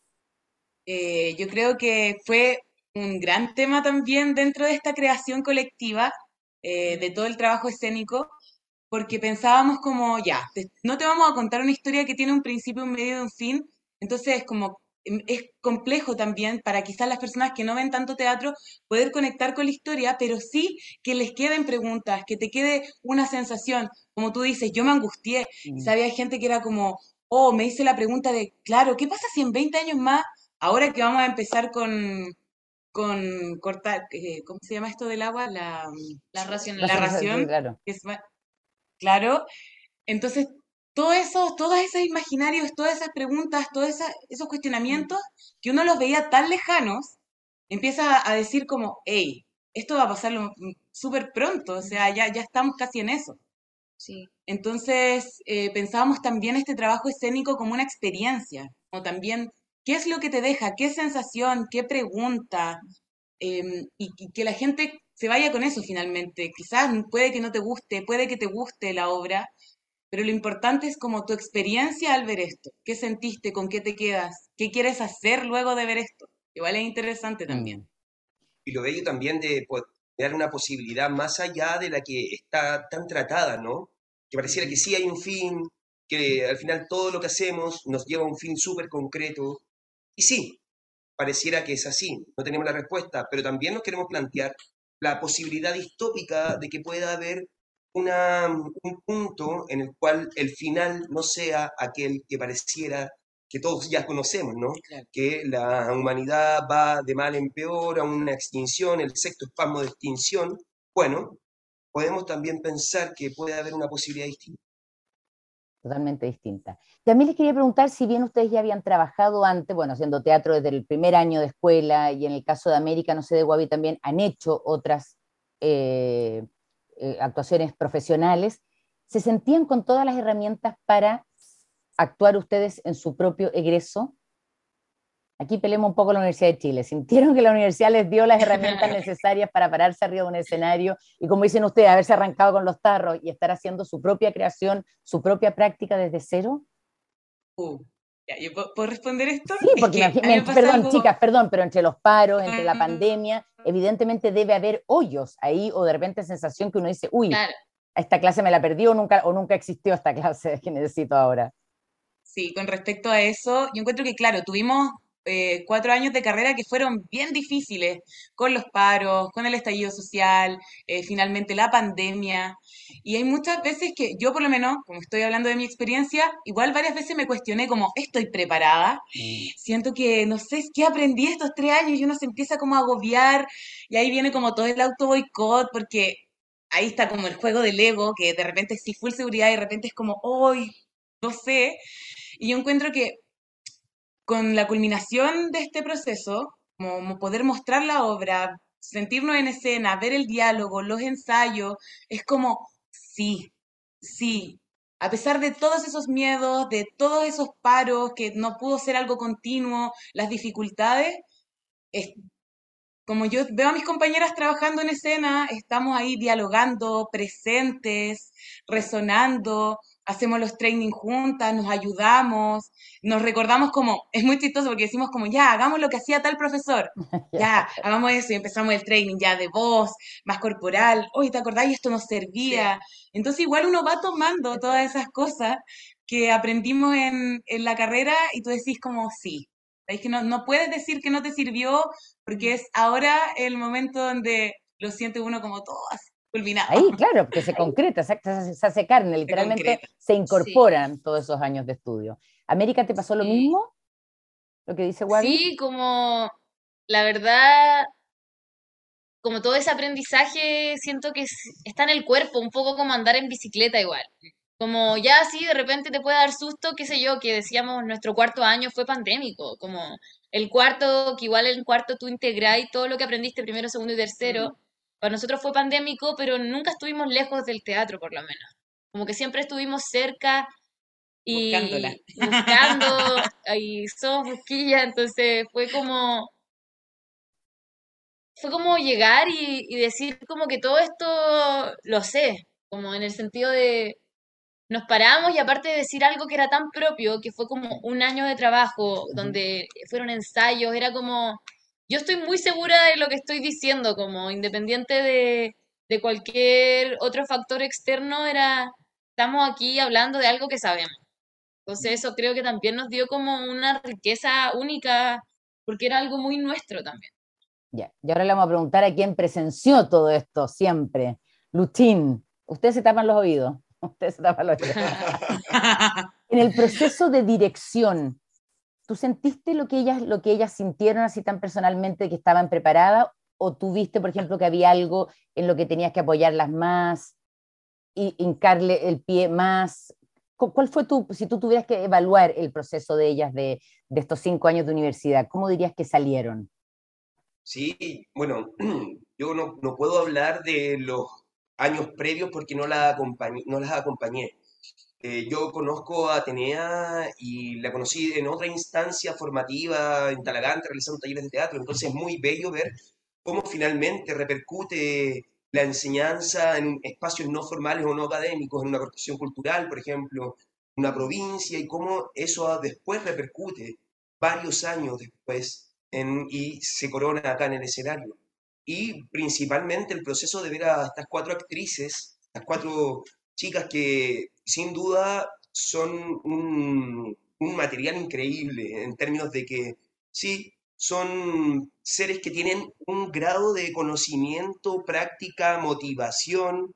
eh, yo creo que fue un gran tema también dentro de esta creación colectiva, eh, de todo el trabajo escénico, porque pensábamos como, ya, te- no te vamos a contar una historia que tiene un principio, un medio y un fin, entonces como em, es complejo también para quizás las personas que no ven tanto teatro poder conectar con la historia, pero sí que les queden preguntas, que te quede una sensación, como tú dices, yo me angustié, y Mm. sabía gente que era como, oh, me hice la pregunta de, claro, ¿qué pasa si en veinte años más, ahora que vamos a empezar con con cortar, eh, ¿cómo se llama esto del agua? La, La ración. la ración, claro. que es, claro. Entonces, todo eso, todos esos imaginarios, todas esas preguntas, todos esa, esos cuestionamientos, que uno los veía tan lejanos, empieza a, a decir como, hey, esto va a pasar súper pronto, o sea, ya, ya estamos casi en eso. Sí. Entonces, eh, pensábamos también este trabajo escénico como una experiencia, como también, ¿qué es lo que te deja? ¿Qué sensación? ¿Qué pregunta? Eh, y, y que la gente se vaya con eso finalmente. Quizás puede que no te guste, puede que te guste la obra, pero lo importante es como tu experiencia al ver esto. ¿Qué sentiste? ¿Con qué te quedas? ¿Qué quieres hacer luego de ver esto? Igual es interesante también. Mm. Y lo bello también de poder dar una posibilidad más allá de la que está tan tratada, ¿no? Que pareciera que sí hay un fin, que al final todo lo que hacemos nos lleva a un fin súper concreto. Y sí, pareciera que es así, no tenemos la respuesta, pero también nos queremos plantear la posibilidad distópica de que pueda haber una, un punto en el cual el final no sea aquel que pareciera que todos ya conocemos, ¿no? Claro. Que la humanidad va de mal en peor a una extinción, el sexto espasmo de extinción. Bueno, podemos también pensar que puede haber una posibilidad distinta. Totalmente distinta. También les quería preguntar si bien ustedes ya habían trabajado antes, bueno, haciendo teatro desde el primer año de escuela, y en el caso de América, no sé, de Guavi también, han hecho otras eh, eh, actuaciones profesionales, ¿se sentían con todas las herramientas para actuar ustedes en su propio egreso? Aquí peleamos un poco la Universidad de Chile. ¿Sintieron que la universidad les dio las herramientas necesarias para pararse arriba de un escenario y, como dicen ustedes, haberse arrancado con los tarros y estar haciendo su propia creación, su propia práctica desde cero? Uh, ya, ¿yo puedo, puedo responder esto? Sí, Es porque que a mí me pasa perdón, algo... chicas, perdón, pero entre los paros, entre la pandemia, evidentemente debe haber hoyos ahí, o de repente sensación que uno dice, uy, Claro. esta clase me la perdí o nunca, o nunca existió esta clase que necesito ahora. Sí, con respecto a eso, yo encuentro que, claro, tuvimos eh, cuatro años de carrera que fueron bien difíciles, con los paros, con el estallido social, eh, finalmente la pandemia. Y hay muchas veces que yo, por lo menos, como estoy hablando de mi experiencia, igual varias veces me cuestioné como, ¿estoy preparada? Mm. Siento que, no sé, ¿qué aprendí estos tres años? Y uno se empieza como a agobiar, y ahí viene como todo el auto boicot, porque ahí está como el juego del ego, que de repente sí full seguridad y de repente es como, ¡ay! No sé. Y yo encuentro que con la culminación de este proceso, como poder mostrar la obra, sentirnos en escena, ver el diálogo, los ensayos, es como, sí, sí, a pesar de todos esos miedos, de todos esos paros, que no pudo ser algo continuo, las dificultades, es, como yo veo a mis compañeras trabajando en escena, estamos ahí dialogando, presentes, resonando, hacemos los trainings juntas, nos ayudamos, nos recordamos como, es muy chistoso porque decimos como, ya, hagamos lo que hacía tal profesor, ya, hagamos eso y empezamos el training ya de voz, más corporal, oye, ¿te acordás? Y esto nos servía. Sí. Entonces igual uno va tomando todas esas cosas que aprendimos en, en la carrera y tú decís como, sí. Es que no, no puedes decir que no te sirvió porque es ahora el momento donde lo siente uno como todo así, culminado. Ahí, claro, porque se concreta, se, se hace carne, literalmente se, se incorporan sí. todos esos años de estudio. ¿América te pasó sí. lo mismo? ¿Lo que dice Guavi? Sí, como la verdad, como todo ese aprendizaje siento que está en el cuerpo, un poco como andar en bicicleta igual. Como ya sí, de repente te puede dar susto, qué sé yo, que decíamos nuestro cuarto año fue pandémico, como el cuarto, que igual en el cuarto tú integrás y todo lo que aprendiste primero, segundo y tercero, mm. para nosotros fue pandémico, pero nunca estuvimos lejos del teatro por lo menos. Como que siempre estuvimos cerca y buscándola. buscando, y somos busquillas, entonces fue como fue como llegar y, y decir como que todo esto lo sé, como en el sentido de nos paramos y aparte de decir algo que era tan propio, que fue como un año de trabajo, uh-huh. donde fueron ensayos, era como, yo estoy muy segura de lo que estoy diciendo, como independiente de, de cualquier otro factor externo, era, estamos aquí hablando de algo que sabemos. Entonces eso creo que también nos dio como una riqueza única, porque era algo muy nuestro también. Ya, y ahora le vamos a preguntar a quién presenció todo esto siempre. Luchín, ustedes se tapan los oídos. Ustedes se tapan los oídos. En el proceso de dirección, ¿tú sentiste lo que ellas, lo que ellas sintieron así tan personalmente, que estaban preparadas? ¿O tú viste, por ejemplo, que había algo en lo que tenías que apoyarlas más, y hincarle el pie más? ¿Cuál fue tu, si tú tuvieras que evaluar el proceso de ellas de, de estos cinco años de universidad, cómo dirías que salieron? Sí, bueno, yo no, no puedo hablar de los años previos porque no, la acompañé, no las acompañé. Eh, yo conozco a Atenea y la conocí en otra instancia formativa en Talagante, realizando talleres de teatro, entonces es muy bello ver cómo finalmente repercute la enseñanza en espacios no formales o no académicos, en una corporación cultural, por ejemplo, una provincia, y cómo eso después repercute varios años después en, y se corona acá en el escenario. Y principalmente el proceso de ver a estas cuatro actrices, estas cuatro chicas que sin duda son un, un material increíble en términos de que sí, son seres que tienen un grado de conocimiento, práctica, motivación,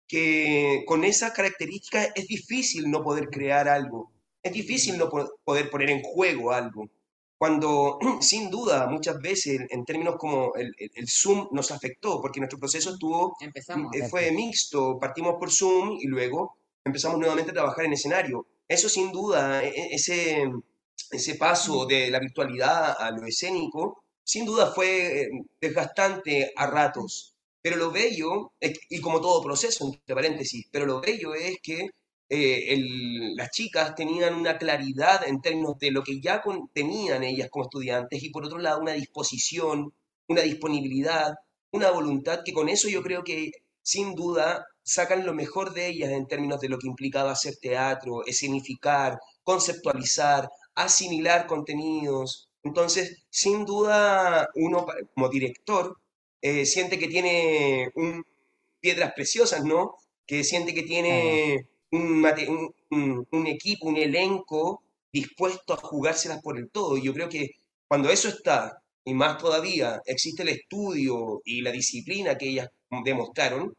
que con esas características es difícil no poder crear algo, es difícil no po- poder poner en juego algo. Cuando, sin duda, muchas veces, en términos como el, el- el Zoom nos afectó, porque nuestro proceso estuvo, Empezamos eh, ¿Cierto? fue mixto, partimos por Zoom y luego empezamos nuevamente a trabajar en escenario. Eso sin duda, e- e- ese, ese paso de la virtualidad a lo escénico, sin duda fue eh, desgastante a ratos. Pero lo bello, eh, y como todo proceso, entre paréntesis, pero lo bello es que eh, el- las chicas tenían una claridad en términos de lo que ya con- tenían ellas como estudiantes, y por otro lado una disposición, una disponibilidad, una voluntad, que con eso yo creo que sin duda sacan lo mejor de ellas en términos de lo que implicaba hacer teatro, escenificar, conceptualizar, asimilar contenidos. Entonces, sin duda, uno pa- como director eh, siente que tiene un- piedras preciosas, ¿no? Que siente que Claro. tiene un, mate- un- un- un equipo, un elenco dispuesto a jugárselas por el todo. Y yo creo que cuando eso está, y más todavía, existe el estudio y la disciplina que ellas demostraron,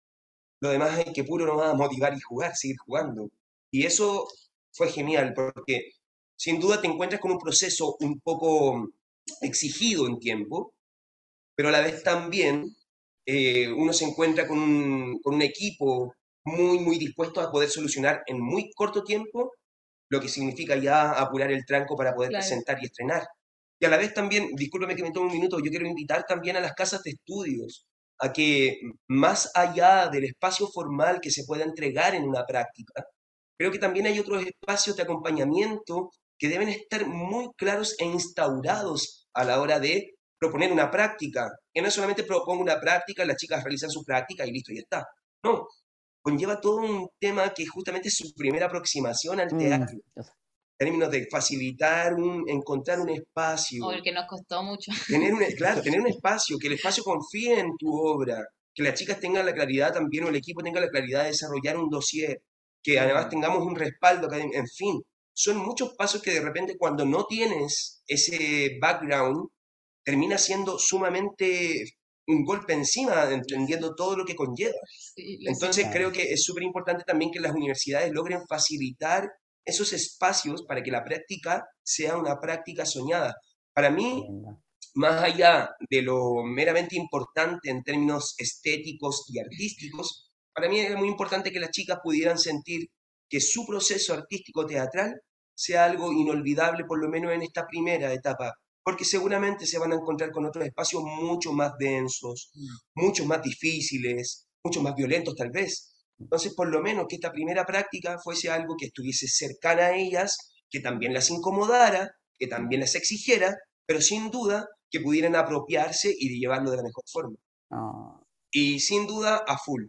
lo demás es que puro nos va a motivar y jugar, seguir jugando. Y eso fue genial, porque sin duda te encuentras con un proceso un poco exigido en tiempo, pero a la vez también eh, uno se encuentra con un, con un equipo muy, muy dispuesto a poder solucionar en muy corto tiempo, lo que significa ya apurar el tranco para poder Claro. presentar y estrenar. Y a la vez también, discúlpeme que me tome un minuto, yo quiero invitar también a las casas de estudios a que más allá del espacio formal que se pueda entregar en una práctica, creo que también hay otros espacios de acompañamiento que deben estar muy claros e instaurados a la hora de proponer una práctica, que no solamente propongo una práctica, las chicas realizan su práctica y listo, ya está. No, conlleva todo un tema que justamente es su primera aproximación al Mm, teatro, yo sé. en términos de facilitar, un, encontrar un O el espacio, que nos costó mucho. tener un, claro, tener un espacio, que el espacio confíe en tu obra, que las chicas tengan la claridad también, o el equipo tenga la claridad de desarrollar un dossier, que además Mm. tengamos un respaldo académico, en fin, son muchos pasos que de repente cuando no tienes ese background, termina siendo sumamente un golpe encima, entendiendo todo lo que conlleva. Sí, lo Entonces siento. Claro. creo que es súper importante también que las universidades logren facilitar esos espacios para que la práctica sea una práctica soñada. Para Qué mí, lindo. más allá de lo meramente importante en términos estéticos y artísticos, para mí era muy importante que las chicas pudieran sentir que su proceso artístico teatral sea algo inolvidable, por lo menos en esta primera etapa, porque seguramente se van a encontrar con otros espacios mucho más densos, mucho más difíciles, mucho más violentos tal vez. Entonces, por lo menos que esta primera práctica fuese algo que estuviese cercana a ellas, que también las incomodara, que también las exigiera, pero sin duda que pudieran apropiarse y de llevarlo de la mejor forma. No. Y sin duda a full.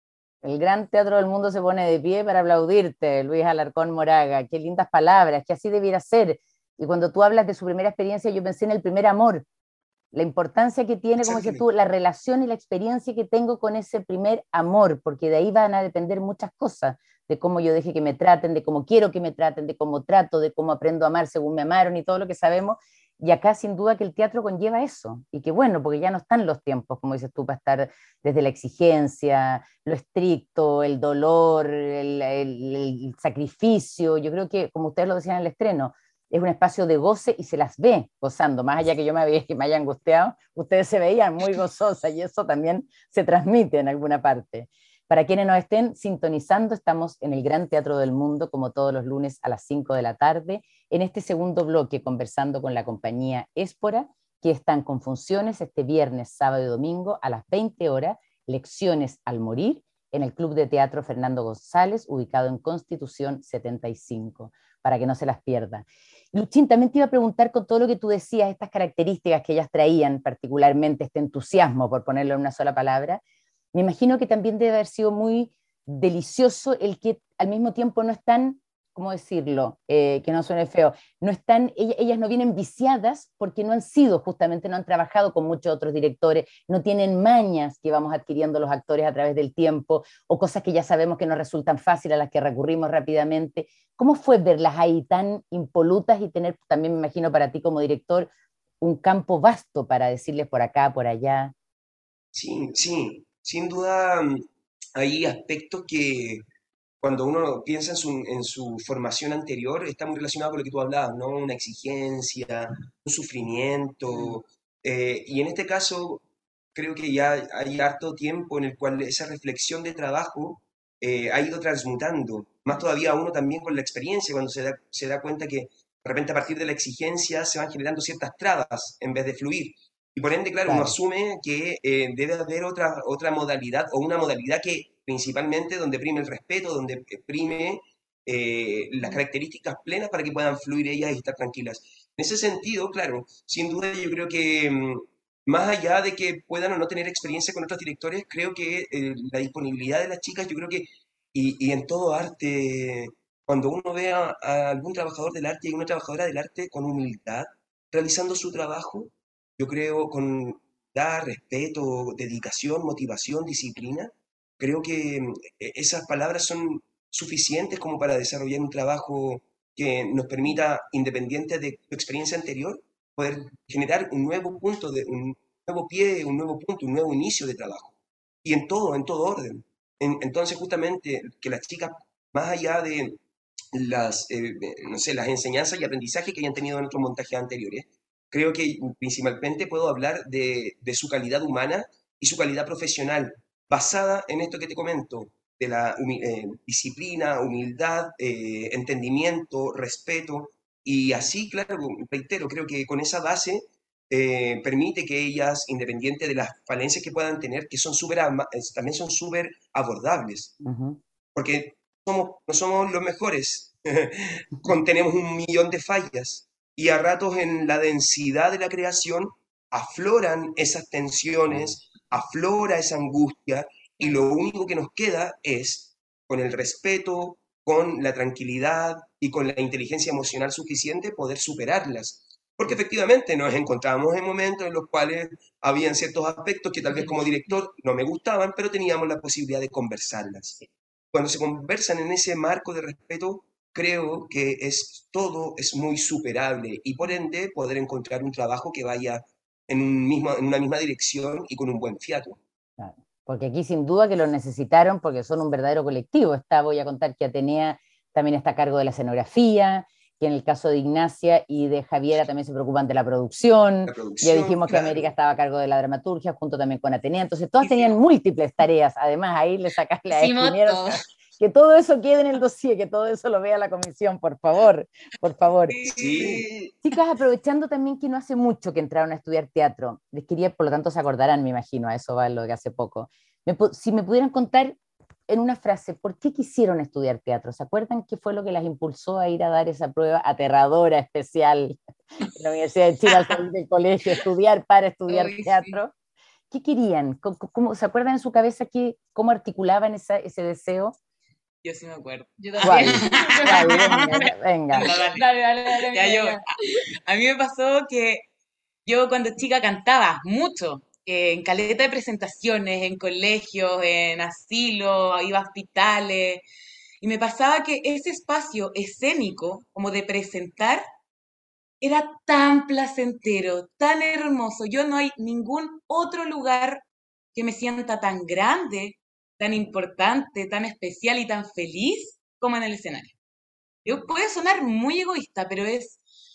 El gran teatro del mundo se pone de pie para aplaudirte, Luis Alarcón Moraga. Qué lindas palabras, que así debiera ser. Y cuando tú hablas de su primera experiencia, yo pensé en el primer amor, la importancia que tiene, como dices Exactly. tú, la relación y la experiencia que tengo con ese primer amor, porque de ahí van a depender muchas cosas, de cómo yo deje que me traten, de cómo quiero que me traten, de cómo trato, de cómo aprendo a amar según me amaron y todo lo que sabemos. Y acá sin duda que el teatro conlleva eso, y que bueno, porque ya no están los tiempos, como dices tú, para estar desde la exigencia, lo estricto, el dolor, el, el, el sacrificio. Yo creo que, como ustedes lo decían en el estreno, es un espacio de goce y se las ve gozando, más allá que yo me, había, que me haya angustiado, ustedes se veían muy gozosas y eso también se transmite en alguna parte. Para quienes nos estén sintonizando, estamos en el Gran Teatro del Mundo, como todos los lunes a las cinco de la tarde, en este segundo bloque conversando con la compañía Éspora, que están con funciones este viernes, sábado y domingo a las veinte horas, Lecciones al Morir, en el Club de Teatro Fernando González, ubicado en Constitución setenta y cinco, para que no se las pierda. Luchín, también te iba a preguntar con todo lo que tú decías, estas características que ellas traían, particularmente este entusiasmo, por ponerlo en una sola palabra, me imagino que también debe haber sido muy delicioso el que al mismo tiempo no están, ¿cómo decirlo? Eh, que no suene feo, no están, ellas, ellas no vienen viciadas porque no han sido, justamente no han trabajado con muchos otros directores, no tienen mañas que vamos adquiriendo los actores a través del tiempo, o cosas que ya sabemos que nos resultan fáciles, a las que recurrimos rápidamente. ¿Cómo fue verlas ahí tan impolutas y tener, también me imagino para ti como director, un campo vasto para decirles por acá, por allá? Sí, sí, sin duda mm, hay aspectos que cuando uno piensa en su, en su formación anterior está muy relacionado con lo que tú hablabas, ¿no? Una exigencia, un sufrimiento. eh, y en este caso creo que ya hay harto tiempo en el cual esa reflexión de trabajo eh, ha ido transmutando. Más todavía uno también con la experiencia, cuando se da, se da cuenta que de repente a partir de la exigencia se van generando ciertas trabas en vez de fluir. Y por ende, claro, uno Claro. asume que eh, debe haber otra, otra modalidad o una modalidad que principalmente donde prime el respeto, donde prime eh, las características plenas para que puedan fluir ellas y estar tranquilas. En ese sentido, claro, sin duda yo creo que mm, más allá de que puedan o no tener experiencia con otros directores, creo que eh, la disponibilidad de las chicas, yo creo que, y, y en todo arte, cuando uno ve a, a algún trabajador del arte y una trabajadora del arte con humildad, realizando su trabajo, yo creo con dar respeto, dedicación, motivación, disciplina, creo que mm, e- esas palabras son suficientes como para desarrollar un trabajo que nos permita, independiente de tu experiencia anterior, poder generar un nuevo punto, de, un nuevo pie, un nuevo punto, un nuevo inicio de trabajo. Y en todo, en todo orden. En- entonces, justamente, que las chicas, más allá de las, eh, no sé, las enseñanzas y aprendizajes que hayan tenido en otros montajes anteriores, creo que principalmente puedo hablar de, de su calidad humana y su calidad profesional, basada en esto que te comento, de la humi- eh, disciplina, humildad, eh, entendimiento, respeto, y así, claro, reitero, creo que con esa base eh, permite que ellas, independiente de las falencias que puedan tener, que son súper, ama- es- también son súper abordables, Ujú. porque somos, no somos los mejores, con, tenemos un millón de fallas, y a ratos en la densidad de la creación afloran esas Claro. tensiones, aflora esa angustia, y lo único que nos queda es, con el respeto, con la tranquilidad y con la inteligencia emocional suficiente, poder superarlas. Porque efectivamente nos encontrábamos en momentos en los cuales habían ciertos aspectos que tal vez como director no me gustaban, pero teníamos la posibilidad de conversarlas. Cuando se conversan en ese marco de respeto, creo que es todo es muy superable y por ende poder encontrar un trabajo que vaya en, un mismo, en una misma dirección y con un buen fiato. Claro. Porque aquí sin duda que lo necesitaron porque son un verdadero colectivo. Está, voy a contar que Atenea también está a cargo de la escenografía, que en el caso de Ignacia y de Javiera también se preocupan de la producción. La Ya producción, dijimos que América claro. estaba a cargo de la dramaturgia, junto también con Atenea. Entonces todas tenían Hicimos, múltiples tareas. Además, ahí le sacarle a Hicimos escribir, o todo. sea, que todo eso quede en el dossier, que todo eso lo vea la comisión, por favor, por favor. sí, Sí, Chicas, aprovechando también que no hace mucho que entraron a estudiar teatro, les quería, por lo tanto se acordarán, me imagino, a eso va lo de hace poco. Me pu- si me pudieran contar en una frase, ¿por qué quisieron estudiar teatro? ¿Se acuerdan qué fue lo que las impulsó a ir a dar esa prueba aterradora, especial, en la Universidad de Chile al salir del colegio, estudiar para estudiar uy, sí, teatro? ¿Qué querían? ¿Cómo, cómo- se acuerdan en su cabeza qué, cómo articulaban esa, ese deseo? yo sí me acuerdo. Yo ¿Cuál? también. Yo ¿Cuál? también. Venga, venga. Anda, dale. Dale, dale, dale, Ya mía, yo, ya. a mí me pasó que yo cuando chica cantaba mucho, eh, en caleta de presentaciones, en colegios, en asilo, iba a hospitales, y me pasaba que ese espacio escénico, como de presentar, era tan placentero, tan hermoso. Yo no hay ningún otro lugar que me sienta tan grande, tan importante, tan especial y tan feliz como en el escenario. Yo, puede sonar muy egoísta, pero es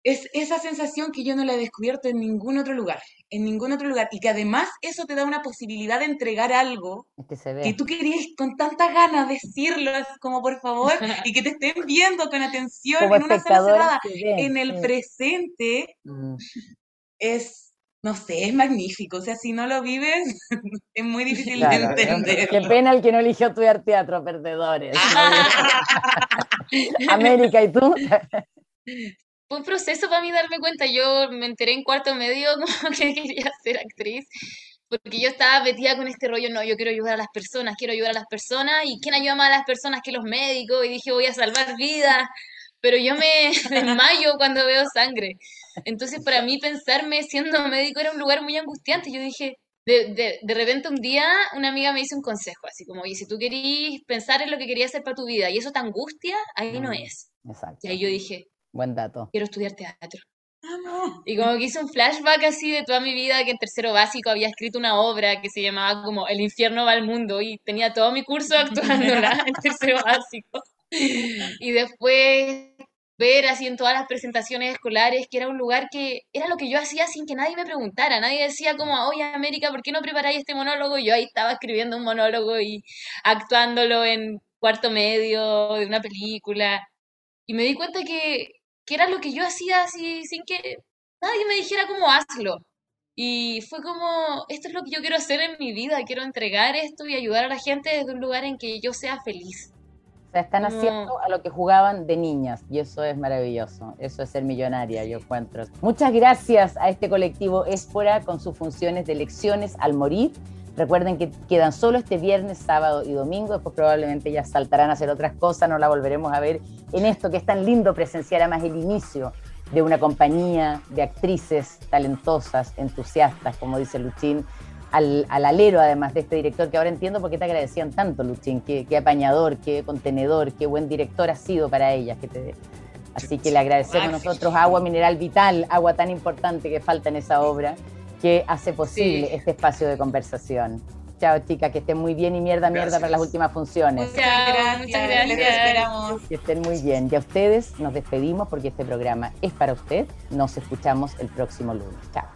es esa sensación que yo no la he descubierto en ningún otro lugar, en ningún otro lugar, y que además eso te da una posibilidad de entregar algo Es que se ve. que tú querías con tantas ganas decirlo, es como por favor, y que te estén viendo con atención Como en una sala espectadores cerrada, se ve, en el sí. presente, Mm. es, no sé, es magnífico. O sea, si no lo vives, es muy difícil Claro, de entender. qué pena el que no eligió estudiar teatro, perdedores. América, ¿y tú? Fue un proceso para mí darme cuenta. Yo me enteré en cuarto medio como que quería ser actriz, porque yo estaba metida con este rollo, no, yo quiero ayudar a las personas, quiero ayudar a las personas, y ¿quién ayuda más a las personas que los médicos? Y dije, voy a salvar vidas, pero yo me desmayo cuando veo sangre. Entonces, para mí, pensarme siendo médico era un lugar muy angustiante. Yo dije, de, de, de repente un día una amiga me hizo un consejo, así como, oye, si tú querís pensar en lo que querías hacer para tu vida y eso te angustia, ahí no es. Exacto. Y ahí yo dije, Buen dato. quiero estudiar teatro. Y como que hice un flashback así de toda mi vida, que en tercero básico había escrito una obra que se llamaba como El infierno va al mundo, y tenía todo mi curso actuándola en tercero básico. Y después ver así en todas las presentaciones escolares que era un lugar que era lo que yo hacía sin que nadie me preguntara. Nadie decía como, oye, América, ¿por qué no preparáis este monólogo? Yo ahí estaba escribiendo un monólogo y actuándolo en cuarto medio de una película. Y me di cuenta que, que era lo que yo hacía así sin que nadie me dijera como hazlo. Y fue como, esto es lo que yo quiero hacer en mi vida, quiero entregar esto y ayudar a la gente desde un lugar en que yo sea feliz. O sea, están Como- haciendo a lo que jugaban de niñas y eso es maravilloso. Eso es ser millonaria, yo encuentro. Muchas gracias a este colectivo Éspora con sus funciones de lecciones al morir. Recuerden que quedan solo este viernes, sábado y domingo. Después probablemente ya saltarán a hacer otras cosas, no la volveremos a ver en esto que es tan lindo presenciar además el inicio de una compañía de actrices talentosas, entusiastas, como dice Luchín, al, al alero además de este director, que ahora entiendo por qué te agradecían tanto, Luchín, qué, qué apañador, qué contenedor, qué buen director has sido para ellas. Que te... Así que le agradecemos nosotros agua mineral vital, agua tan importante que falta en esa obra, que hace posible Sí. este espacio de conversación. Chao, chicas, que estén muy bien y mierda, mierda Gracias. para las últimas funciones. Muchas Chao, gracias, muchas gracias. les esperamos. Que estén muy bien. Y a ustedes nos despedimos porque este programa es para usted. Nos escuchamos el próximo lunes. Chao.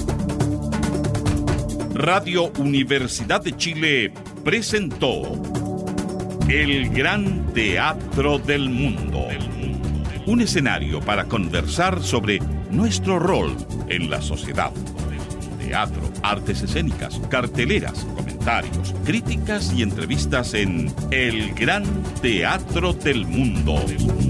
Radio Universidad de Chile presentó El Gran Teatro del Mundo. Un escenario para conversar sobre nuestro rol en la sociedad. Teatro, artes escénicas, carteleras, comentarios, críticas y entrevistas en El Gran Teatro del Mundo.